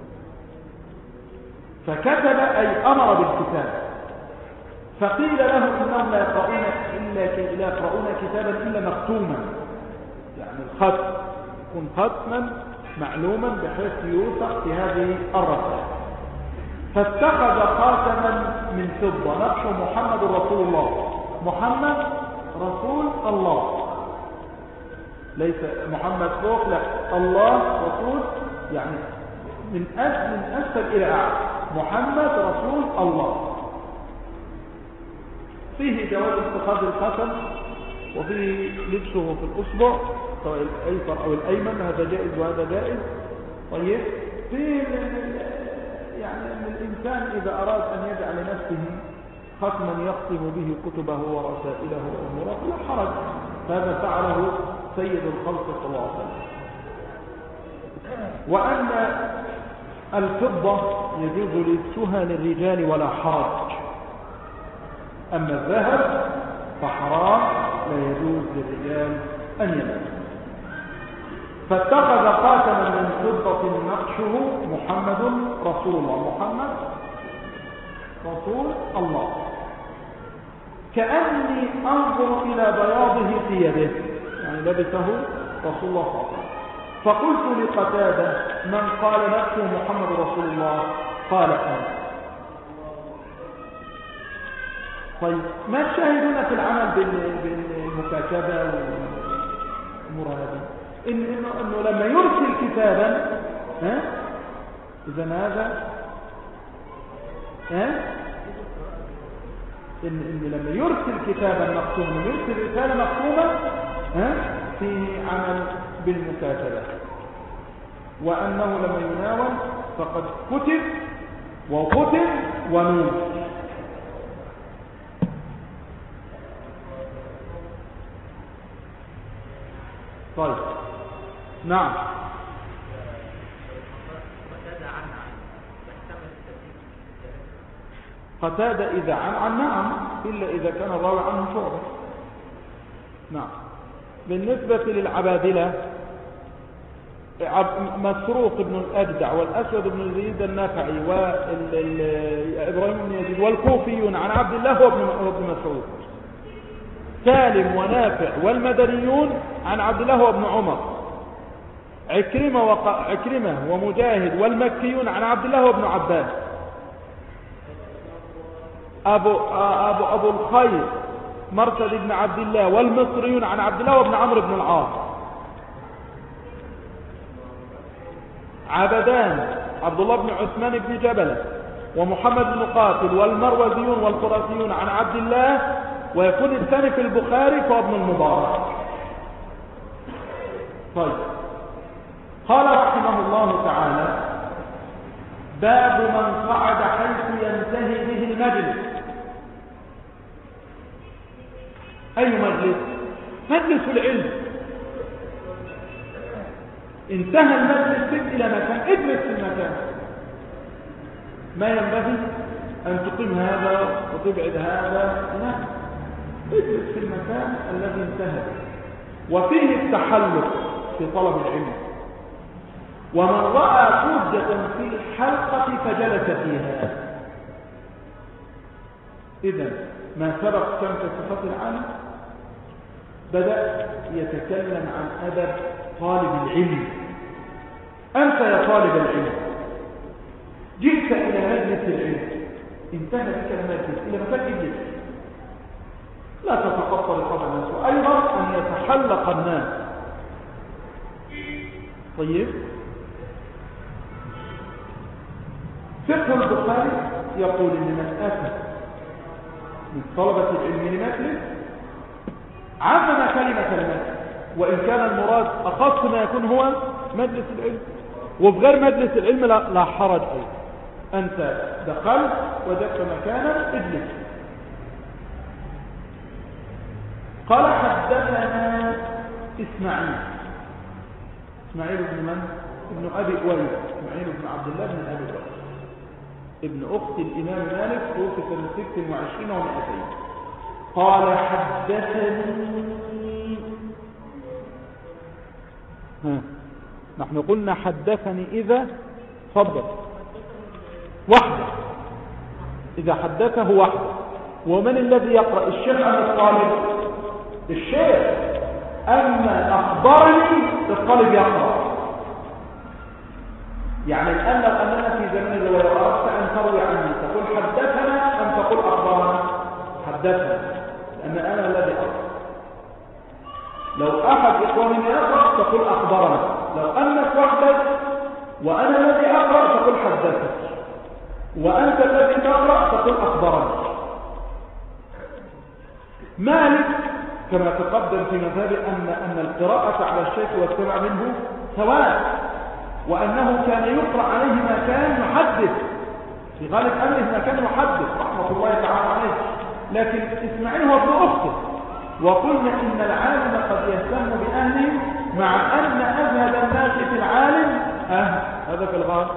فكتب أي أمر بالكتاب، فقيل له إنهم لا يقرؤون إلا لا يقرؤون كتابا إلا مختوما، يعني الختم يكون ختما معلوما بحيث يوثق في هذه الرسائل. فاتخذ خاتما من فضة نقش محمد رسول الله. محمد رسول الله، ليس محمد فوق، لا، الله رسول، يعني من أسفل من أسفل إلى أعلى، محمد رسول الله. فيه جواز اتخاذ الخاتم، وفيه لبسه في الأصبع سواء الأيسر أو الأيمن، هذا جائز وهذا جائز. طيب، فيه يعني أن الإنسان إذا أراد أن يجعل لنفسه ختما يختم به كتبه ورسائله وأموره لا حرج، هذا فعله سيد الخلق صلى الله عليه وسلم. وأن الفضة يجوز لبسها للرجال ولا حرج، أما الذهب فحرام لا يجوز للرجال أن يلبسه. فاتخذ خاتما من فضة نقشه محمد رسول الله، محمد رسول الله، كأني أنظر إلى بياضه في يده، يعني لبسه رسول الله صلى الله عليه وسلم. فقلت لقتادة من قال نفسه محمد رسول الله؟ قال أنا. طيب، ما تشاهدون في العمل بالمكاتبة والأمور هذه؟ إن إنه, إنه لما يرسل كتابا، ها إذا هذا ها إن, إن لما يرسل كتابا مختوما، يرسل رسالة مختومة، ها فيه عمل بالمكاتبة، وأنه لما يناول فقد كتب وختم ونور. طيب، نعم. قتادة إذا عن عن نعم، إلا إذا كان الراوي عنه شعبة. نعم. بالنسبة للعبادلة، مسروق بن الأجدع والأسود بن يزيد النافعي وإبراهيم بن يزيد والكوفيون عن عبد الله وابن مسعود، سالم ونافع والمدنيون عن عبد الله وابن عمر، عكرمة, وق... عكرمة ومجاهد والمكيون عن عبد الله وابن عباس، أبو, أبو, أبو الخير مرثد بن عبد الله والمصريون عن عبد الله وابن عمرو بن العاص، عبدان عبد الله بن عثمان بن جبلة ومحمد بن قاتل والمروزيون والخراسيون عن عبد الله، ويكون الثاني في البخاري فهو ابن المبارك. طيب، قال رحمه الله تعالى: باب من صعد حيث ينتهي به المجلس. أي مجلس؟ مجلس العلم. انتهى المجلس بك إلى مكان، اجلس في المكان. ما ينبغي أن تقيم هذا وتبعد هذا، لا، اجلس في المكان الذي انتهى. وفيه التحلق في طلب العلم. ومن رأى فرجة في الحلقة فجلس فيها. إذن ما سبق كم صفات العالم، بدأ يتكلم عن أدب طالب العلم. أنت يا طالب العلم جئت إلى مجلس العلم، انتهى بك المجلس إلى مكان اجلس، لا تتقطر قدم الناس، وأيضا أن يتحلق الناس. طيب، فقه البخاري يقول إن من أتى من طلبة العلم لمجلس عمم كلمة المجلس، وإن كان المراد أخص ما يكون هو مجلس العلم، وفي غير مجلس العلم لا, لا حرج أيضا. أنت دخلت وجدت مكانا اجلس. قال: حدثنا إسماعيل. إسماعيل بن من؟ ابن أبي أويس، إسماعيل بن عبد الله بن أبي أويس، ابن أخت الإمام مالك، توفي سنة ست وعشرين ومئتين. قال: حدثني. ها. نحن قلنا حدثني إذا فضل وحده، إذا حدثه وحده. ومن الذي يقرأ؟ الشيخ أم الطالب؟ الشيخ. أما أخبرني الطالب يقرأ. يعني الآن لو أننا في زمن الرواية وأردت أن تروي عني تقول حدثنا أم تقول أخبرنا؟ حدثنا، لأن أنا الذي أقرأ. لو أحد إخواننا يقرأ تقول أخبرنا، لو أنك وحدك وأنا الذي أقرأ تقول حدثك، وأنت الذي تقرأ تقول أخبرنا. مالك كما تقدم في مذهبه أن أن القراءة على الشيخ والسمع منه سواء، وأنه كان يقرأ عليه ما كان يحدث، في غالب أمره ما كان يحدث رحمة الله تعالى عليه. لكن إسماعيل هو ابن أخته، وقلنا إن العالم قد يهتم بأهله مع أن أزهد الناس في العالم أهل، هذا في الغالب.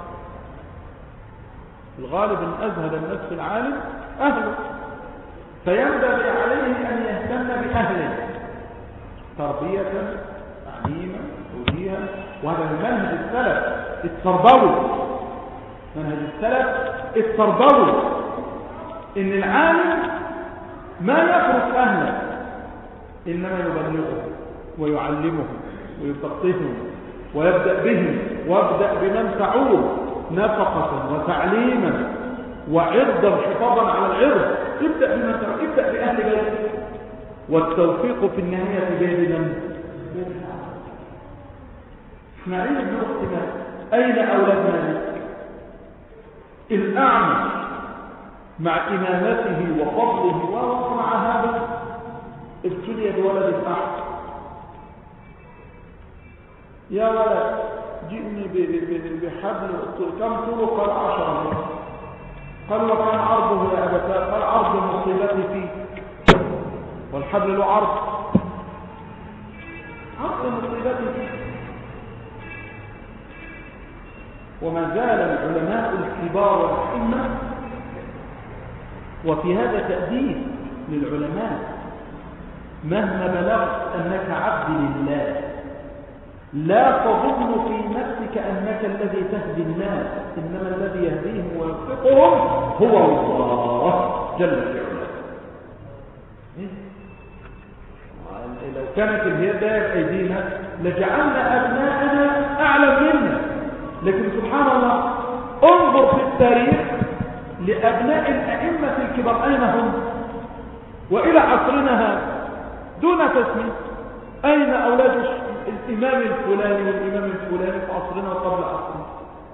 الغالب أن أزهد الناس في العالم أهله، فينبغي عليه أن يهتم بأهله تربية تعليما توجيها. وهذا من منهج السلف التربوي، منهج السلف التربوي، إن العالم ما يترك أهله، إنما يبلغهم ويعلمهم ويفقههم ويبدأ بهم، وابدأ بمن تعود نفقة وتعليما وعرضا حفاظا على العرض. ابدأ بمن تعود، ابدأ بأهل بيتك، والتوفيق في النهاية بيد من؟ اسماعيل بن أخت مالك. أين أولاد مالك؟ الأعمى مع إمامته وفضله ومع هذا ابتلي بولد أحد. يا ولد جئني بحبل، كم طوله؟ قال عشرة. قال وكان عرضه يا أبتاه؟ قال عرض مصيبتي فيه، والحبل له عرض، عرض مصيبتي فيه. وما زال العلماء الكبار والأئمة، وفي هذا تأديب للعلماء، مهما بلغت أنك عبد لله لا تظن في نفسك أنك الذي تهدي الناس، إنما الذي يهديهم ويوفقهم هو الله جل في علاه. لو كانت الهداية بأيدينا لجعلنا أبناءنا أعلم منا، لكن سبحان الله انظر في التاريخ لأبناء الأئمة الكبار أين هم؟ وإلى عصرنا هذا دون تسمية أين أولاد الإمام الفلاني والإمام الفلاني في عصرنا وقبل عصرنا؟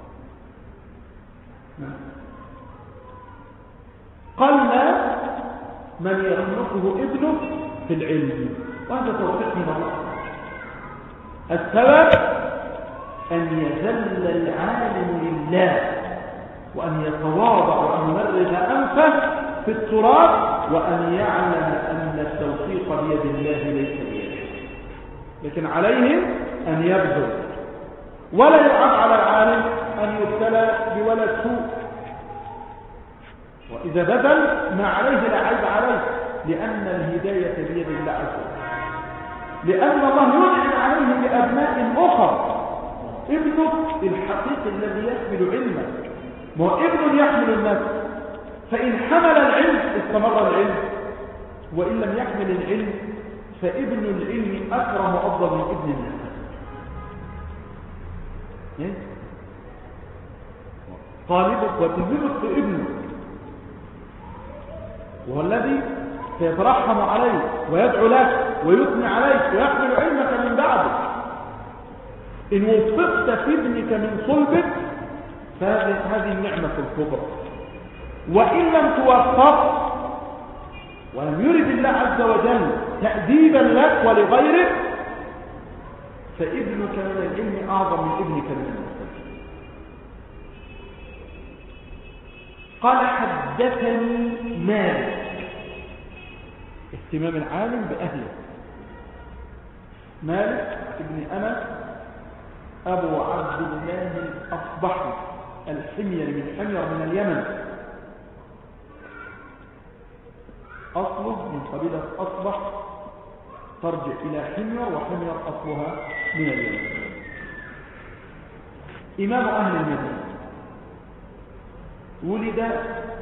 قلنا من يخلقه ابنه في العلم، وهذا توفيق من الله. السبب أن يذل العالم لله، وأن يتواضع وأن يمرغ أنفه في التراب، وأن يعلم أن التوفيق بيد الله ليس بيده، لكن عليهم أن يبذل. ولا يعاب على العالم أن يبتلى بولد سوء، وإذا بذل ما عليه لا عيب عليه، لأن الهداية بيد الله عز وجل، لأن الله ينعم عليه بأبناء أخر. ابنه الحقيقي الذي يحمل علما، ما هو ابن يحمل النفس، فإن حمل العلم استمر العلم، وإن لم يحمل العلم فابن العلم أكرم وأفضل من ابن النفس. طالبك وتلميذك في ابنه، وهو الذي سيترحم عليك ويدعو لك ويثني عليك ويحمل علمك من بعدك. إن وفقت في ابنك من صلبك فهذه النعمة الكبرى، وإن لم توفق ولم يرد الله عز وجل تأديبا لك ولغيرك فابنك من العلم أعظم من ابنك من النفس. قال حدثني مالك، اهتمام العالم بأهله. مالك ابن أنس أبو عبد الله الأصبحي الحمير من حمير من اليمن، أصله من قبيلة أصبح ترجع إلى حمير، وحمير أصلها من اليمن. إمام أهل المدينة، ولد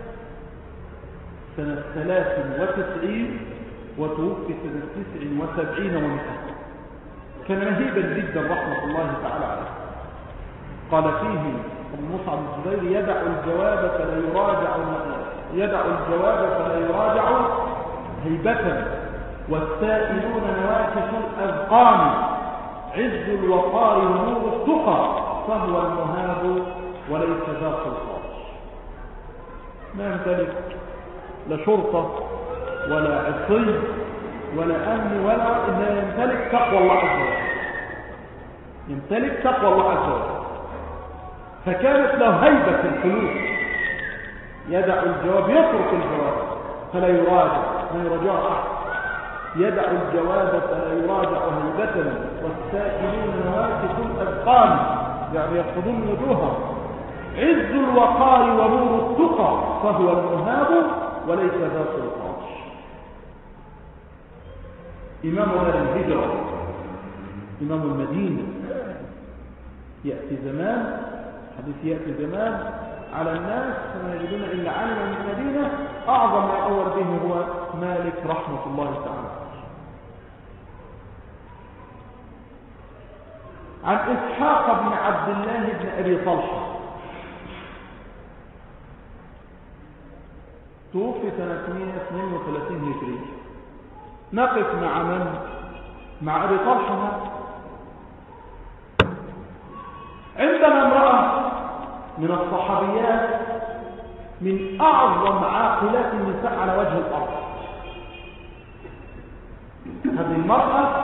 سنة ثلاث وتسعين وتوفي سنة تسع وسبعين ومئة. كان مهيبا جدا رحمة الله تعالى عليه. قال فيه مصعب بن زبير: يدع الجواب فلا يراجع يدع الجواب فلا يراجع هيبة، والسائلون نواكس الأذقان، عز الوقار ونور التقى، فهو المهاب وليس ذا سلطان. ما يمتلك لا شرطة ولا عصي ولا أمن ولا إنما يمتلك تقوى الله عز وجل، يمتلك تقوى الله عز وجل. فكانت له هيبة في القلوب، يدع الجواب، يترك الجواب فلا يراجع، ما يراجع أحد، يدع الجواب فلا يراجع هيبة، والسائلون نواكس الأذقان، يعني يفقدون وجوههم، عز الوقار ونور التقى، فهو المهاب وليس ذا سلطان. إمامنا للهجرة، إمام المدينة، يأتي زمان، حديث يأتي زمان على الناس فما يجدون إلا عالما من المدينة أعظم ما أول به هو مالك رحمة الله تعالى. عن إسحاق بن عبد الله بن أبي طلحة، توفي سنة مئة واثنين وثلاثين هجرية. نقف مع من؟ مع أبي طلحة. عندنا امرأة من الصحابيات من أعظم عاقلات النساء على وجه الأرض. هذه المرأة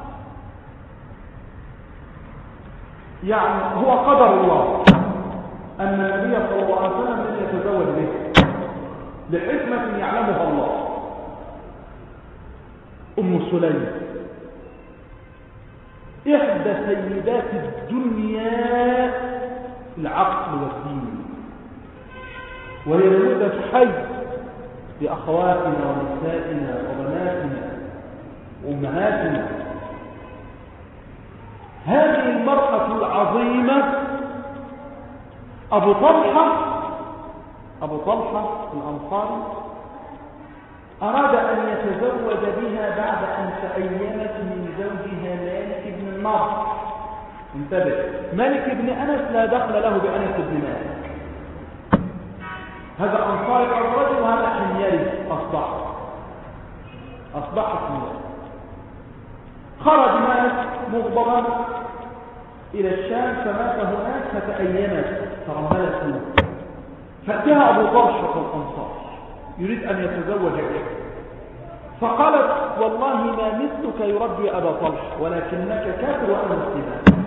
يعني هو قدر الله أن النبي صلى الله عليه وسلم لم يتزوج به لحكمة يعلمها الله. أم سليم إحدى سيدات الدنيا العقل والدين، وهي نموذج حي لأخواتنا ونسائنا وبناتنا وأمهاتنا. هذه المرأة العظيمة أبو طلحة أبو طلحة الأنصاري أراد أن يتزوج بها بعد أن تأيمت من زوجها مالك بن النضر. انتبه، مالك بن أنس لا دخل له بأنس بن مالك، هذا أنصاري الرجل وهذا حميري أصبح أصبح حميري. خرج مالك مغضبا إلى الشام فمات هناك فتأيمت فرملت له، فأتاها أبو طلحة الأنصار يريد أن يتزوج بها، فقالت: والله ما مثلك يربي أبا طلحة ولكنك كافر وأنا مسلمة.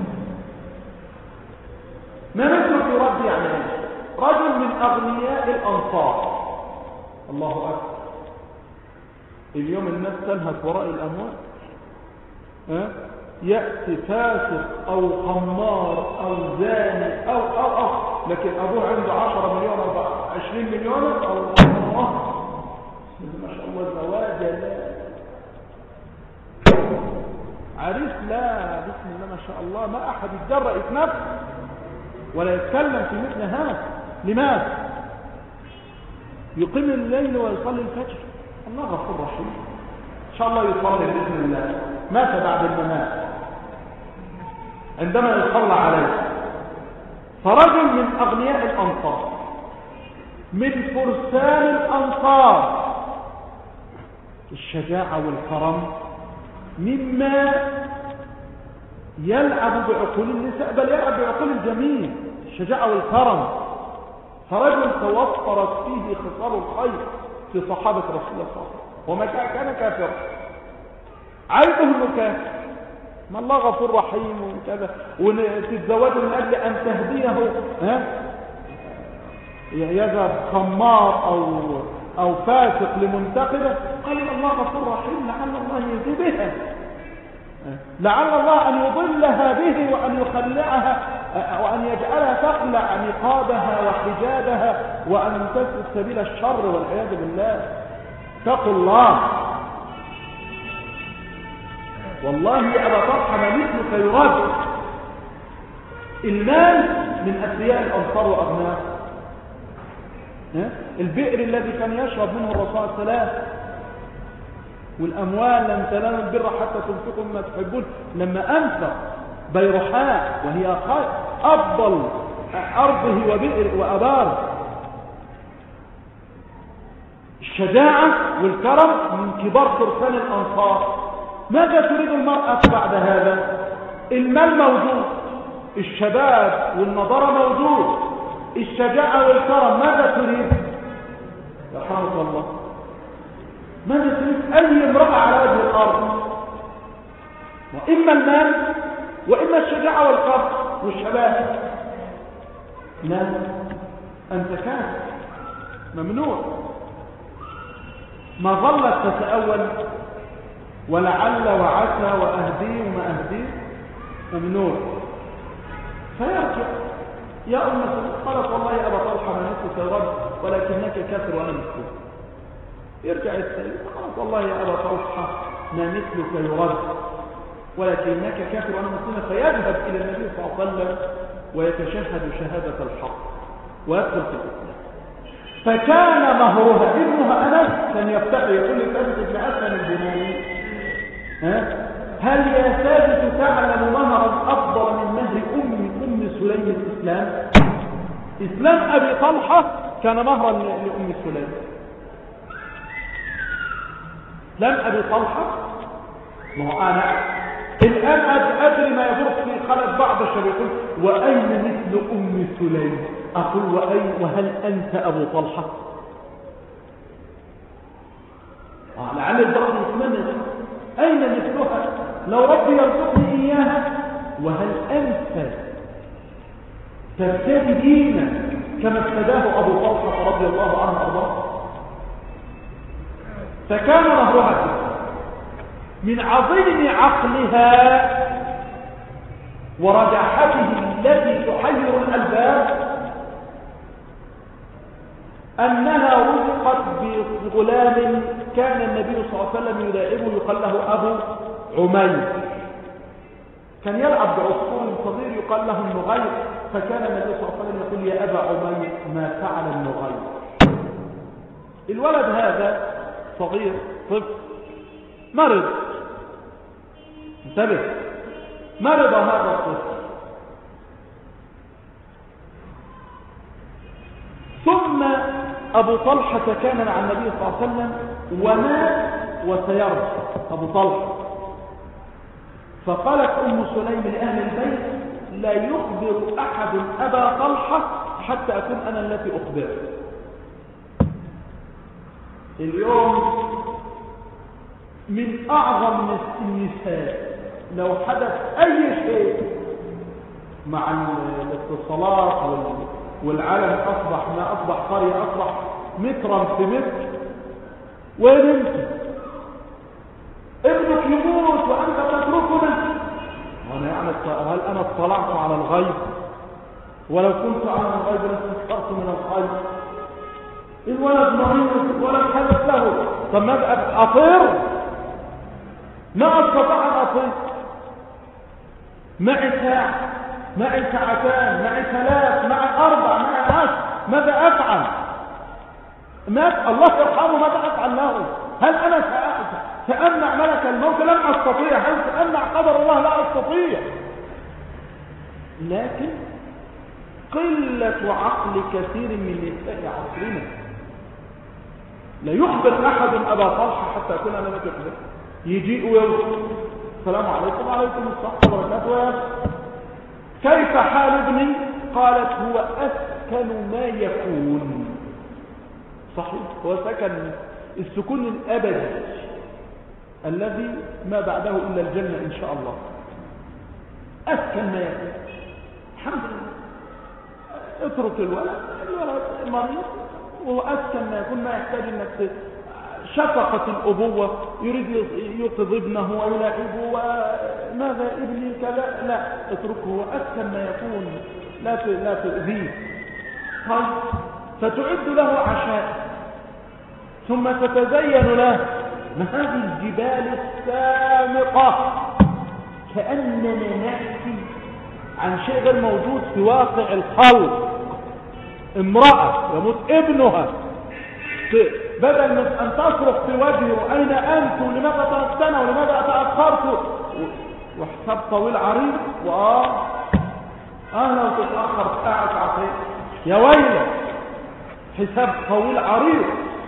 ما مثلك يربي يعني رجل من أغنياء الأنصار. الله أكبر. اليوم الناس تلهث وراء الأموال، أه؟ يأتي فاسق أو خمار أو زاني أو أو أو لكن أبوه عنده عشرة مليون أو عشرين مليون أو الله ما شاء الله زواج لا عريس لا بسم الله ما شاء الله، ما أحد يتجرأ يتنفس ولا يتكلم في مثل هذا. لماذا؟ يقيم الليل ويصلي الفجر. الله غفور رحيم، إن شاء الله يصلي بإذن الله. مات بعد الممات عندما يصلى عليه. فرجل من أغنياء الأنصار من فرسان الأنصار، الشجاعة والكرم مما يلعب بعقول النساء بل يلعب بعقول الجميع، الشجاعة والكرم. فرجل توفرت فيه خصال الخير في صحابة رسول الله صلى الله عليه وسلم، وما كان كافرا، عيبه انه كافر، ما الله غفور رحيم وكذا، وتتزوجوا من اجل ان تهديه ها يذهب خمار او او فاسق لمنتقده، قال الله غفور رحيم لعل الله يهدي بها، لعل الله ان يضلها به وان يخلعها وان يجعلها تخلع نقابها وحجابها وان تسلك سبيل الشر والعياذ بالله. اتقوا الله. والله يا أبا طلحة ما مثلك يراد. المال من أثرياء الأنصار وأغنياء. البئر الذي كان يشرب منه الرسول صلى الله عليه وسلم، والأموال لن تنالوا البر حتى تنفقوا مما تحبون. لما أنفق بيرحاء وهي أفضل أرضه وبئر وأبار. الشجاعة والكرم من كبار فرسان الأنصار. ماذا تريد المرأة بعد هذا؟ المال موجود، الشباب والنضارة موجود، الشجاعة والكرم، ماذا تريد؟ يا حرم الله، ماذا تريد أي امرأة على وجه الأرض؟ وإما المال وإما الشجاعة والكرم والشباب. لا، أنت كافر، ممنوع. ما ظلت تتأول ولعل وعسى وأهديه وما أهديه، ممنوع. فيرجع يا أم قالت والله يا أبا طلحة ما نفسك يرد ولكنك كافر وأنا مسلم. يرجع السيد قالت والله يا أبا طلحة ما مثلك يرد ولكنك كافر وأنا مسلم. فيذهب إلى النبي صلى الله عليه وسلم ويتشهد شهادة الحق ويدخل في الإسلام. فكان مهرها ابنها أنس كان يفتخر يقول لثابت بن أسلم البناني: ها هل يا ثابت تعلم مهرا أفضل من مهر أم أم سليم الإسلام؟ إسلام أبي طلحة كان مهرا لأم سليم. إسلام أبي طلحة وأنا الآن أدري ما يدور في خلق بعض الشباب يقول: وأين مثل أم سليم؟ أقول: وأين وهل أنت أبو طلحة؟ لعل البعض يتمنى أين مثلها لو ربي يرزقني إياها. وهل أنت تبتدي دينا كما ابتداه أبو طلحة رضي الله عنه وأرضاه؟ فكان مهرها من عظيم عقلها ورجاحته التي تحير الألباب أنها رزقت بغلام كان النبي صلى الله عليه وسلم يلاعبه يقال له أبو عمير. كان يلعب بعصفور صغير يقال له النغير. فكان النبي صلى الله عليه وسلم يقول: يا أبا عمير ما فعل النغير. الولد هذا صغير طفل مرض، انتبه، مرض هذا الطفل، ثم أبو طلحة كان مع النبي صلى الله عليه وسلم ومات وسيرجع أبو طلحة. فقالت أم سليم لأهل البيت: لا يخبر أحد أبا طلحة حتى أكون أنا التي أخبره. اليوم من أعظم النساء لو حدث أي شيء مع الاتصالات والعالم أصبح ما أصبح قرية، أصبح مترا في متر، وين انت؟ ابنك يموت وأنت تتركنا. وأنا يعني هل أنا اطلعت على الغيب؟ ولو كنت على الغيب لاستكثرت من الخير. الولد مريض، الولد حدث له، طب ما أطير؟ ما أستطيع أن أطير. معي ساعة، معي ساعتان، معي ثلاث، معي أربع، معي عشر، ماذا أفعل؟ مات الله يرحمه، ماذا أفعل له؟ هل أنا سأمنع ملك الموت؟ لن أستطيع. هل سأمنع قدر الله؟ لا أستطيع. لكن قلة عقل كثير من نساء عصرنا. لا يخبر أحد أبا طلحة حتى أكون أنا لك أخبر. يجيء ويوصل: السلام عليكم. وعليكم السلام وبركاته. كيف حال ابني؟ قالت: هو أسكن ما يكون. صحيح، هو سكن السكون الأبدي الذي ما بعده إلا الجنة إن شاء الله. أسكن ما يكون، الحمد لله. اترك الولد، الولد مريض وهو أسكن ما يكون، ما يحتاج أنك شفقة الأبوة، يريد يقض ابنه ويلاعبه وماذا ابني كذا، لا، اتركه، هو أسكن ما يكون، لا لا تؤذيه. طيب، فتعد له عشاء ثم تتزين له هذه الجبال السامقة، كأننا نحكي عن شيء غير موجود في واقع الخلق. امرأة يموت ابنها، بدل من أن تصرخ في وجهه: أين أنت؟ ولماذا تركتنا؟ ولماذا تأخرت؟ وحساب طويل عريض، وآه اه لو تتأخر ساعة ساعتين يا ويلك، حساب طويل عريض،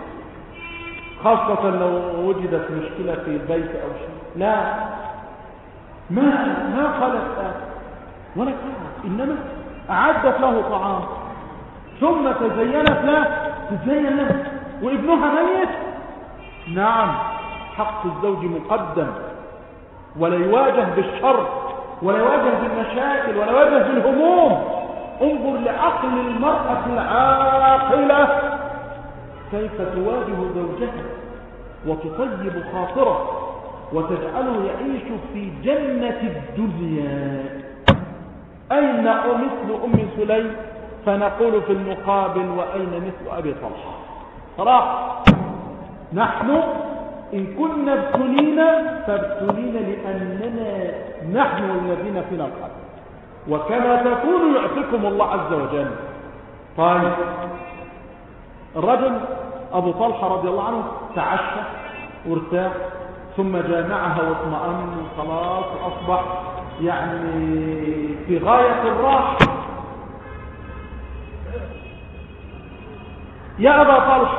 خاصة لو وجدت مشكلة في البيت أو شيء. لا، ما ما قالت آه ولا كانت، إنما أعدت له طعام ثم تزينت له، تزين له وابنها ميت. نعم، حق الزوج مقدم، ولا يواجه بالشر ولا يواجه بالمشاكل ولا يواجه بالهموم. انظر لعقل المرأة العاقلة كيف تواجه زوجها وتطيب خاطره وتجعله يعيش في جنة الدنيا. أين مثل أم سليم؟ فنقول في المقابل وأين مثل أبي طلحة؟ صراحة نحن إن كنا ابتلينا فابتلينا لأننا نحن الذين فينا الحق، وكما تكون يعطيكم الله عز وجل. طيب، الرجل أبو طلحة رضي الله عنه تعشى وارتاح، ثم جامعها واطمأن خلاص، وأصبح يعني في غاية الراحة. يا أبا طلحة،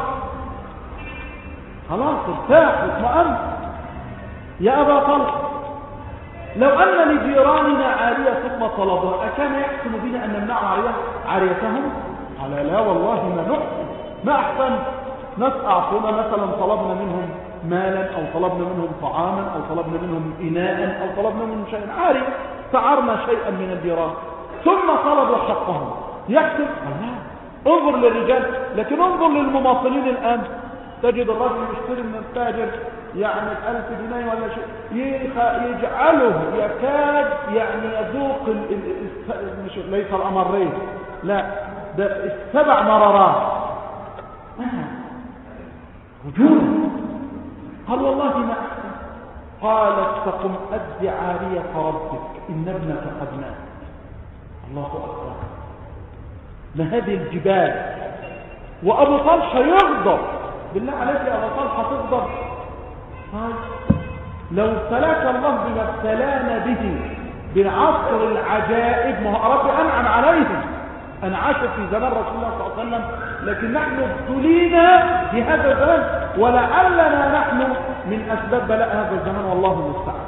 خلاص ارتاح واطمأن. يا أبا طلحة، لو أن لجيراننا عارية ثم طلبها أكان يحسن بنا أن نمنع عاريتهم؟ قال لا والله ما نحسن، ما أحسن. ناس أعطونا مثلا طلبنا منهم مالا أو طلبنا منهم طعاما أو طلبنا منهم إناء أو طلبنا منهم شيئا عارية، استعرنا شيئا من الجيران ثم طلبوا حقهم، يحسن؟ لا. انظر للرجال، لكن انظر للمواطنين الآن. تجد الرجل يشتري من التاجر يعني ألف جنيه ولا شيء، يجعله يكاد يعني يذوق ال ال مش ليس الأمرين، لا ده السبع مرارات وجود. قال والله ما أحسن. قالت فقم أد عارية ربك إن ابنك قد مات. الله أكبر، ما هذه الجبال. وأبو طلحة يغضب. بالله عليك يا أبو طلحة تغضب؟ لو ابتلاك الله بما ابتلانا به بالعصر العجائب، ما هو ربي أنعم عليهم، أنعش في زمان رسول الله صلى الله عليه وسلم، لكن نحن ابتلينا في هذا الزمان، ولعلنا نحن من أسباب بلاء هذا الزمان، والله المستعان.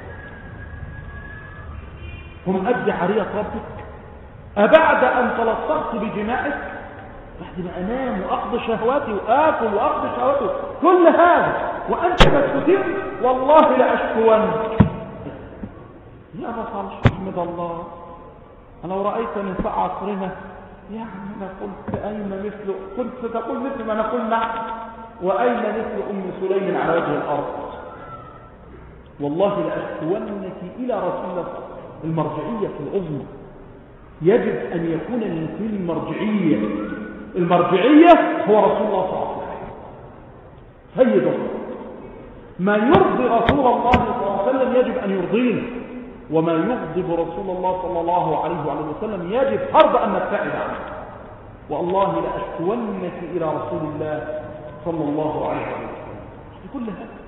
هم أدي عرية ربك أبعد أن تلصقت بجماعك، بعد ما أنام وأقضي شهواتي وآكل وأقضي شهواتي كل هذا وأنت تستطيع؟ والله لأشكونك. يا أبا طلحة احمد الله، أنا لو رأيتني في عصرنا يعني أنا قلت أين مثل، كنت ستقول مثل ما نقول نعم، وأين مثل أم سليم على وجه الأرض. والله لأشكونك إلى رسول الله. المرجعية العظمى يجب أن يكون للمسلمين مرجعية. المرجعية هو رسول الله صلى الله عليه وسلم سيده. ما يرضي رسول الله صلى الله عليه وسلم يجب أن يرضيه، وما يغضب رسول الله صلى الله عليه وسلم يجب فرض أن نبتعد عنه. والله لأشكونك إلى رسول الله صلى الله عليه وسلم. كل هذا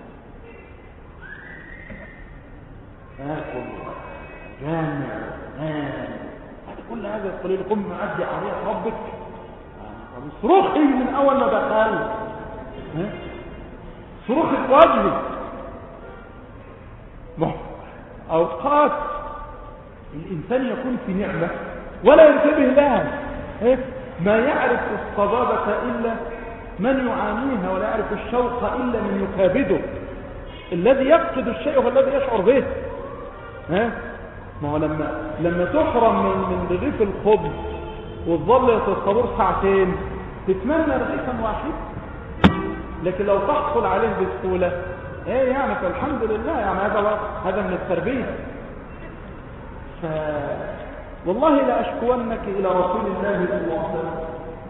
آكل جامع نام، كل هذا يقول لي قم معدي عليه ربك. صروخي من أول ما دخل، صروخ وجهي. أوقات الإنسان يكون في نعمة ولا ينتبه لها، ما يعرف الصبابة إلا من يعانيها، ولا يعرف الشوق إلا من يكابده. الذي يفقد الشيء هو الذي يشعر به. ها ما هو لما لما تحرم من من رغيف الخبز وتظل الطابور ساعتين تتمنى رغيفا واحد، لكن لو تحصل عليه بسهوله ايه يعني فالحمد لله، يعني هذا هذا من التربيه. ف والله لأشكونك إلى رسول الله صلى الله عليه وسلم.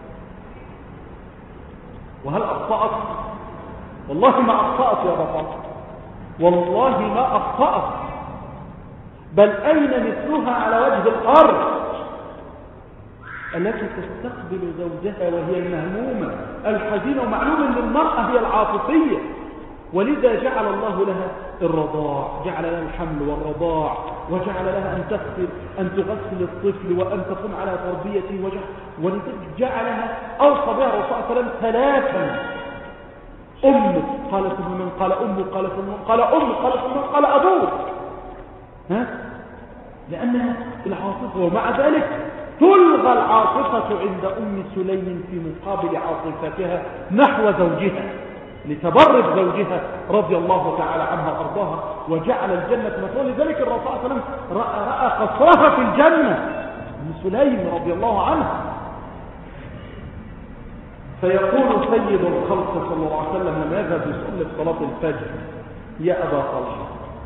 وهل أخطأت؟ والله ما أخطأت يا بطل، والله ما أخطأت، بل أين مثلها على وجه الأرض التي تستقبل زوجها وهي المهمومة الحزينة. ومعلوم أن المرأة هي العاطفية، ولذا جعل الله لها الرضاع، جعل لها الحمل والرضاع وجعل لها أن تغسل أن تغسل الطفل وأن تقوم على تربيته وجعل ولذلك جعلها أوصى بها الرسول صلى الله عليه وسلم ثلاثا أمك قال ثم من قال أمك قال ثم من قال أمك قال ثم من قال أبوك ها لأنها العاطفة ومع ذلك تلغى العاطفة عند أم سليم في مقابل عاطفتها نحو زوجها لتبرد زوجها رضي الله تعالى عنها وأرضاها وجعل الجنة مثوى. لذلك الرسول صلى الله عليه وسلم رأى, رأى قصرها في الجنة أم سليم رضي الله عنها. فيقول سيد الخلق صلى الله عليه وسلم لما يذهب يصلي صلاة الفجر يا أبا طلحة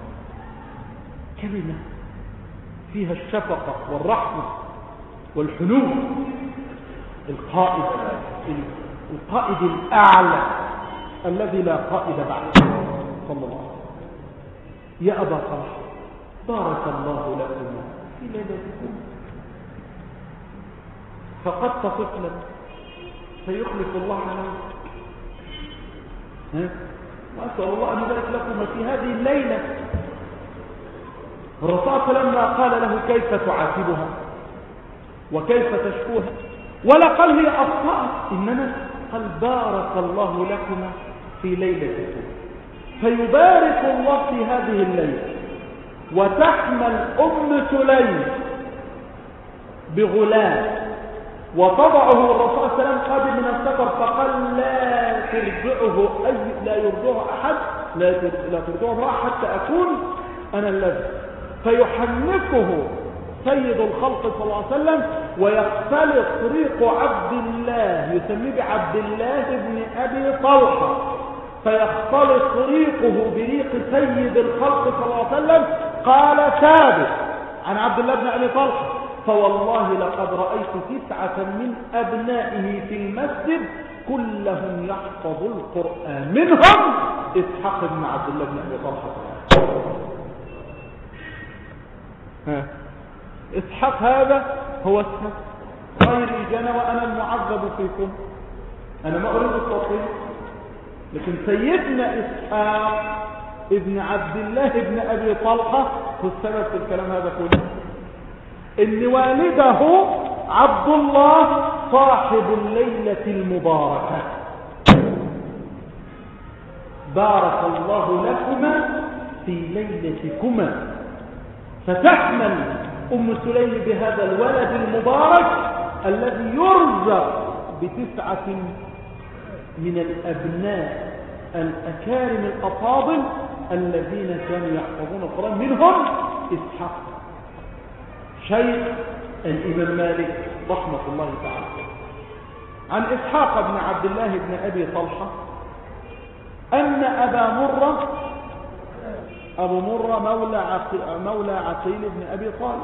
كلمة فيها الشفقة والرحمة والحنون القائد القائد الأعلى الذي لا قائد بعده صلى الله عليه وسلم يا أبا طلحة بارك الله لكم في ليلتكم فقدت طفلا سيخلف الله عليه ها وأسأل الله أن يبارك لكم في هذه الليلة. الرسول لما قال له كيف تعاتبها وكيف تشكوها ولا قال هي أخطأت إنما قال بارك الله لكم في ليلتكم فيبارك الله في هذه الليلة وتحمل أم سليم بغلام وطبعه الرسول صلى الله عليه وسلم قادم من السفر فقال لا ترجعه أي لا يرجعه أحد لا لا ترجعه امرأة حتى أكون أنا الذي فيحنكه سيد الخلق صلى الله عليه وسلم ويختلط طريق عبد الله يسميه بعبد الله بن أبي طلحة فيختلط طريقه بريق سيد الخلق صلى الله عليه وسلم. قال ثابت عن عبد الله بن أبي طلحة فوالله لقد رأيت تسعة من أبنائه في المسجد كلهم يحفظ القرآن منهم إسحاق بن عبد الله بن أبي طلحة. ها إسحاق هذا هو السبب غير جنى وأنا المعذب فيكم أنا ما أريد التطبيق لكن سيدنا إسحاق ابن عبد الله بن أبي طلحة هو السبب في الكلام هذا كله إن والده عبد الله صاحب الليلة المباركة بارك الله لكما في ليلتكما فتحمل أم سليم بهذا الولد المبارك الذي يرزق بتسعة من الأبناء الأكارم الأفاضل الذين كانوا يحفظون القرآن منهم إسحاق شيخ الإمام مالك رحمة الله تعالى. عن إسحاق بن عبد الله بن أبي طلحة أن أبا مرة أبو مرة مولى عقيل, مولى عقيل بن أبي طالب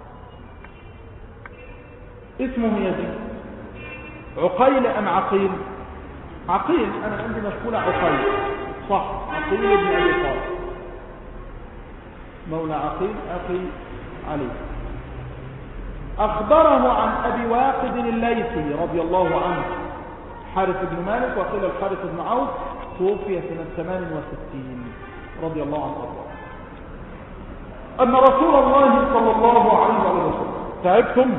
اسمه يزيد عقيل أم عقيل عقيل أنا عندي مشكولة عقيل صح عقيل بن أبي طالب مولى عقيل أخي علي أخبره عن أبي واقد الليثي رضي الله عنه حارث بن مالك وقيل الحارث بن عوف توفي سنة ثمان وستين رضي الله عنه وارضاه أن رسول الله صلى الله عليه وسلم تعبتم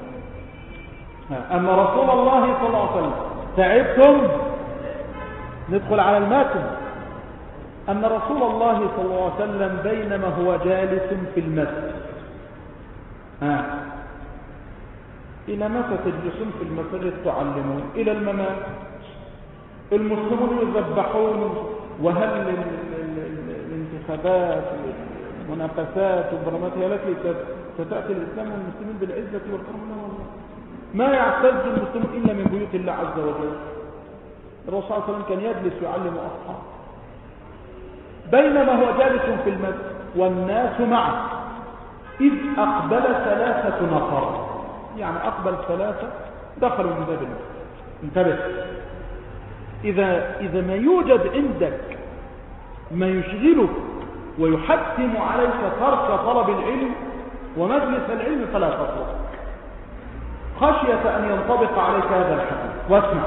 أن رسول الله صلى الله عليه وسلم تعبتم ندخل على الماتن أن رسول الله صلى الله عليه وسلم بينما هو جالس في المسجد ها إلى متى تجلسون في المساجد تعلمون إلى الممات المسلمون يذبحون وهل الانتخابات والمنافسات والبرامات هي التي ستأتي الإسلام والمسلمين بالعزة والكرم ما يعتز المسلمون إلا من بيوت الله عز وجل. الرسول صلى الله عليه وسلم كان يجلس يعلم أصحابه بينما هو جالس في المسجد والناس معه إذ أقبل ثلاثة نفر يعني أقبل ثلاثة دخلوا من باب المسجد. انتبه إذا, إذا ما يوجد عندك ما يشغلك ويحتم عليك ترك طلب العلم ومجلس العلم فلا تطلب خشية أن ينطبق عليك هذا الحديث. واسمع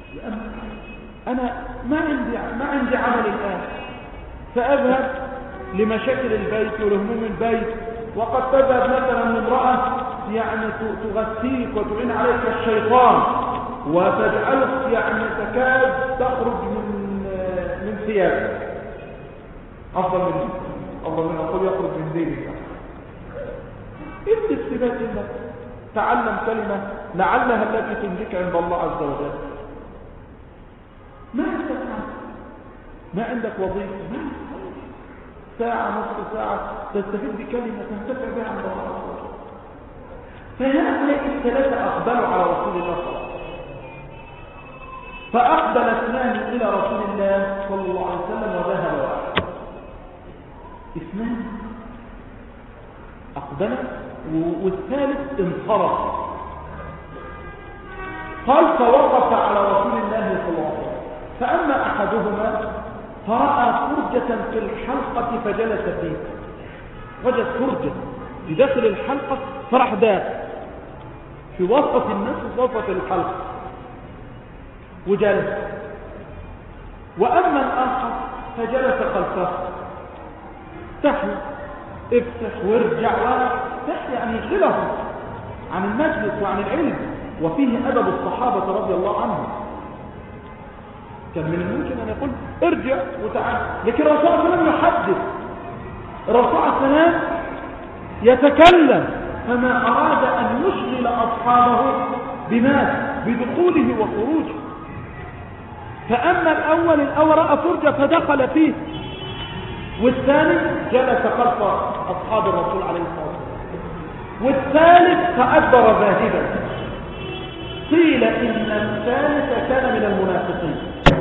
أنا ما عندي ما عندي عمل الآن فأذهب لمشاكل البيت ولهموم البيت، وقد تذهب مثلا امرأة يعني تغثيك وتعين عليك الشيطان وتجعلك يعني تكاد تخرج من من ثيابك، أفضل من أفضل من أقول يخرج من دينك. ابدأ بصفات الله، تعلم كلمة لعلها التي تنجيك عند الله عز وجل. ما عندك عمل، ما عندك وظيفة، ما عندك ساعة نصف ساعة تستفيد بكلمة تنتفع بها عند الله عز وجل. فهؤلاء الثلاثة أقبلوا على رسول الله صلى الله عليه وسلم، فأقبل اثنان إلى رسول الله صلى الله عليه وسلم وذهب واحد. اثنان أقبل والثالث انصرف. قال فوقف على رسول الله صلى الله عليه وسلم، فأما أحدهما فرأى فرجة في الحلقة فجلس فيه. وجد فرجة في داخل الحلقة فرح داخل في وسط الناس في وسط الحلقة وجلس. وأما الآخر فجلس خلفه. افتح افتح وارجع وافتح، يعني يشغلهم عن المجلس وعن العلم. وفيه أدب الصحابة رضي الله عنهم. كان من الممكن أن يقول ارجع وتعال، لكن الرسول صلى الله عليه وسلم يحدث، الرسول صلى الله عليه وسلم يتكلم، فما أراد أن يشغل أصحابه بما بدخوله وخروجه. فأما الأول الأول رأى فرجة فدخل فيه، والثاني جلس خلف أصحاب الرسول عليه الصلاة والسلام، والثالث فأدبر ذاهبا. قيل إن الثالث كان من المنافقين.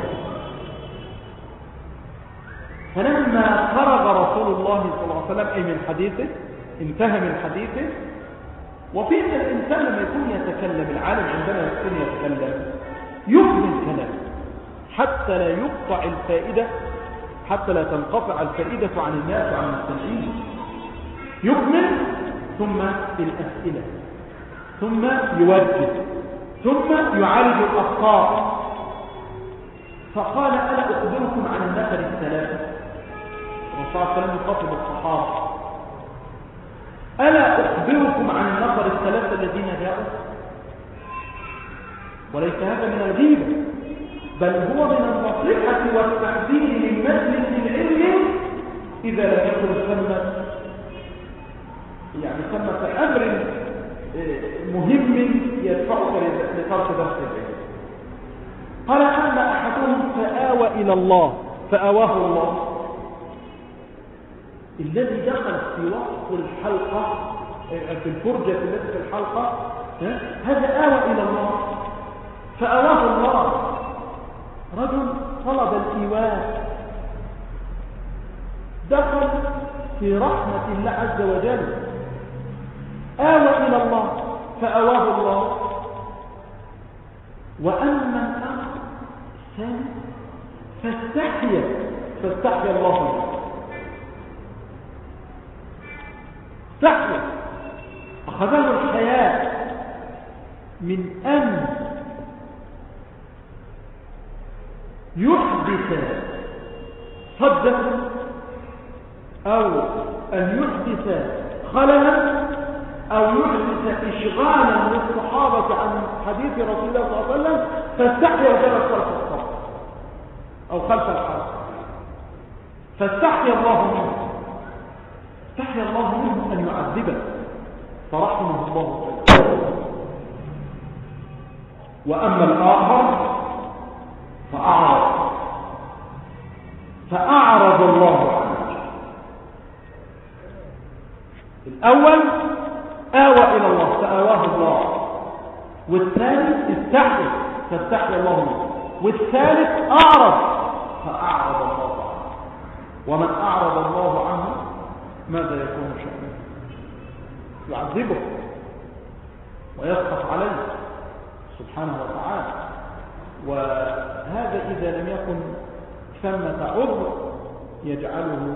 فلما فرغ رسول الله صلى الله عليه وسلم أي من حديثه، انتهى من حديثه. وفي أن الإنسان لما يكون يتكلم، العالم عندما يكون يتكلم يكمل كلامه حتى لا يقطع الفائدة، حتى لا تنقطع الفائدة عن الناس وعن المستمعين. يكمل ثم الأسئلة، ثم يوجه، ثم يعالج الأخطاء. فقال ألا أخبركم عن النفر الثلاثة؟ الرسول صلى الله عليه وسلم يخاطب الصحابة، ألا أخبركم عن النفر الثلاثة الذين جاءوا؟ وليس هذا من الغيبة، بل هو من النصيحة والتحذير من مجلس العلم إذا لم يكن ثمة يعني ثمة أمر مهم يدفعك لترك درس العلم. قال أما أحدهم فآوى إلى الله فآواه الله. الذي دخل في وسط الحلقة في الفرجة التي في الحلقة هذا آوى إلى الله فآواه الله. رجل طلب الإيواء، دخل في رحمة الله عز وجل، آوى إلى الله فآواه الله. وأما الآخر الثاني فاستحيا فاستحيا الله منه. استحيا، أخذه الحياة من أن يحدث صدا أو أن يحدث خللا أو يحدث إشغالا للصحابة عن حديث رسول الله صلى الله عليه وسلم، فاستحيا وجلس خلف الصف أو خلف الحلقة. فاستحيا الله منه، استحيا الله منه أن يعذبه فرحمه الله تعالى. وأما الآخر فأعرض فأعرض الله عنه. الأول آوى إلى الله فآواه الله، والثاني استحي فاستحي الله منه، والثالث أعرض فأعرض الله عنه. ومن أعرض الله عنه ماذا يكون شأنه؟ يعذبه ويسخط عليه سبحانه وتعالى. وهذا إذا لم يكن ثمة عذر يجعله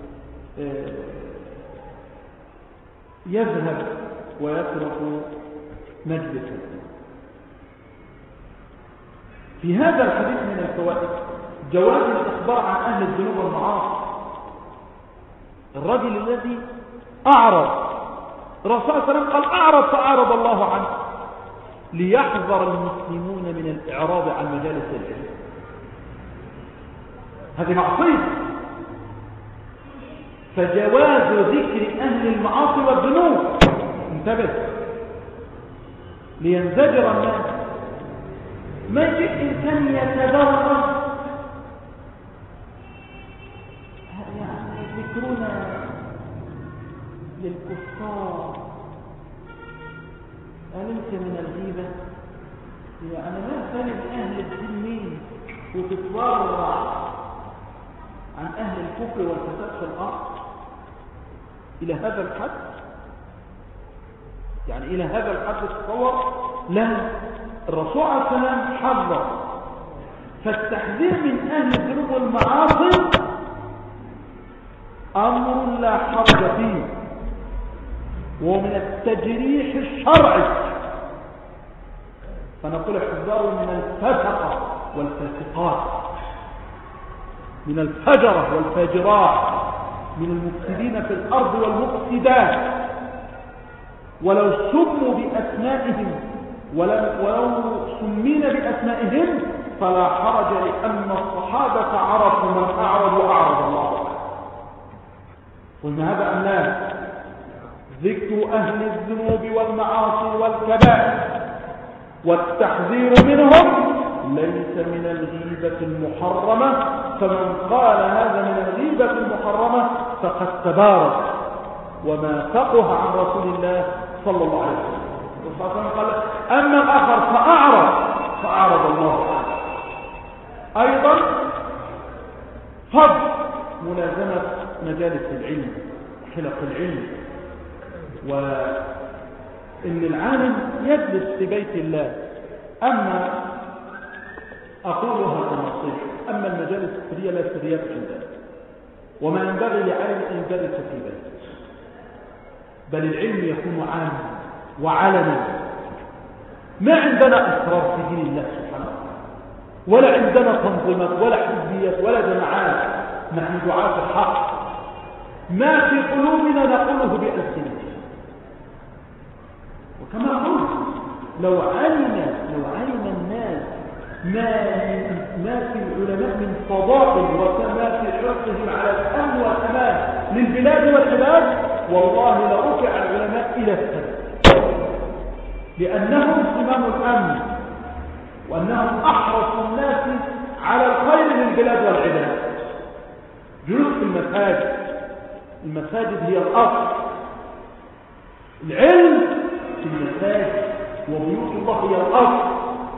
يذهب ويترك مجلسا. في هذا الحديث من الفوائد جواز الإخبار عن أهل الذنوب والمعاصي، الرجل الذي أعرض، الرسول صلى الله عليه وسلم قال أعرض فأعرض الله عنه، ليحذر المسلمون من الإعراض عن مجالس العلم. هذه معصية. فجواز ذكر أهل المعاصي والذنوب، انتبه، لينزجر الناس. ما يجب إنسان يتدرج يعني ذكرنا للكفار أليس من الغيبة؟ يعني ما سالب أهل الدين مين وتتورع عن أهل الكفر والفساد في الأرض إلى هذا الحد؟ يعني إلى هذا الحد تتصور؟ لا، الرسول عليه السلام حذر. فالتحذير من أهل الذنوب والمعاصي أمر لا حرج فيه، ومن التجريح الشرعي. فنقول احذروا من الفسقة والفاسقات، من الفجرة والفاجرات، من المفسدين في الأرض والمفسدات، ولو سموا بأسمائهم ولو سمينا بأسمائهم فلا حرج، لأن الصحابة عرفوا من أعرض وأعرض الله عنه. قلنا هذا أم لا؟ ذكر أهل الذنوب والمعاصي والكبائر والتحذير منهم ليس من الغيبة المحرمة، فمن قال هذا من الغيبة المحرمة فقد تبارك وما فقه عن رسول الله صلى الله عليه وسلم. الرسول صلى الله عليه وسلم قال أما الآخر فأعرض فأعرض الله عنه. أيضا فضل ملازمة مجالس العلم وحلق العلم، وإن العالم يجلس في بيت الله. أما أقولها كنصيحة، أما المجالس السرية لا سريات عندنا، وما ينبغي لعالم أن يجلس في بيته، بل العلم يكون عاما وعلنا. ما عندنا أسرار في دين الله سبحانه وتعالى، ولا عندنا تنظيمات ولا حزبيات ولا جماعات، نحن دعاة الحق. ما في قلوبنا نقوله بألسنتنا. وكما قلت لو علم لو علم الناس ما ما في العلماء من فضائل وما في حرصهم على الأمن والأمان للبلاد والعباد، والله لرفع العلماء إلى السماء، لأنهم صمام الأمن، وأنهم أحرص الناس على الخير للبلاد والعباد. جلوس في المساجد، المساجد هي الأصل، العلم في المساجد وبيوت الله هي الأصل.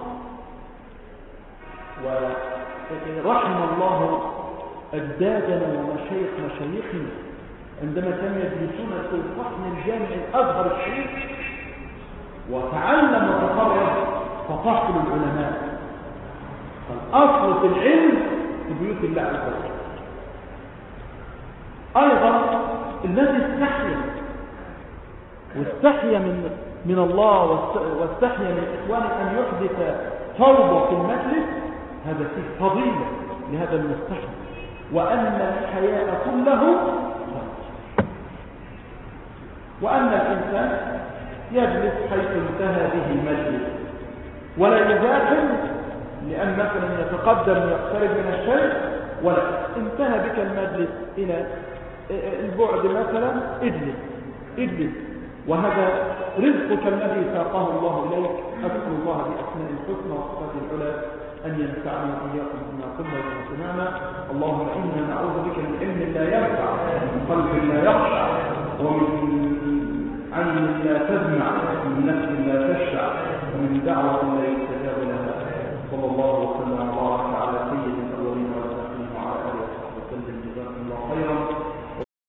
ورحم الله أجدادنا ومشايخ مشايخنا عندما كانوا يجلسون في الفصل الجامع الأزهر الشريف وتعلم وتفرغ فطاحل العلماء. فالأصل في العلم في بيوت الله عز وجل. أيضا الذي استحيا واستحيا من من الله واستحيا من إخوانه أن يحدث فوضى في المجلس، هذا فيه فضيلة لهذا المستحي، وأن الحياء كله وأن الإنسان يجلس حيث انتهى به المجلس ولا يزاحم، لأن مثلا يتقدم ويقترب من الشيء، ولا انتهى بك المجلس إلى البعد مثلا اجلس اجلس، وهذا رزقك الذي ساقه الله إليك. أذكر الله بأسماء الحسنى وصفات العلى أن ينفعنا وإياكم بما قلنا وما سمعنا. اللهم إنا نعوذ بك من علم لا ينفع، من قلب لا يخشع، ومن عين لا تدمع، ومن نفس لا تشع، ومن دعوة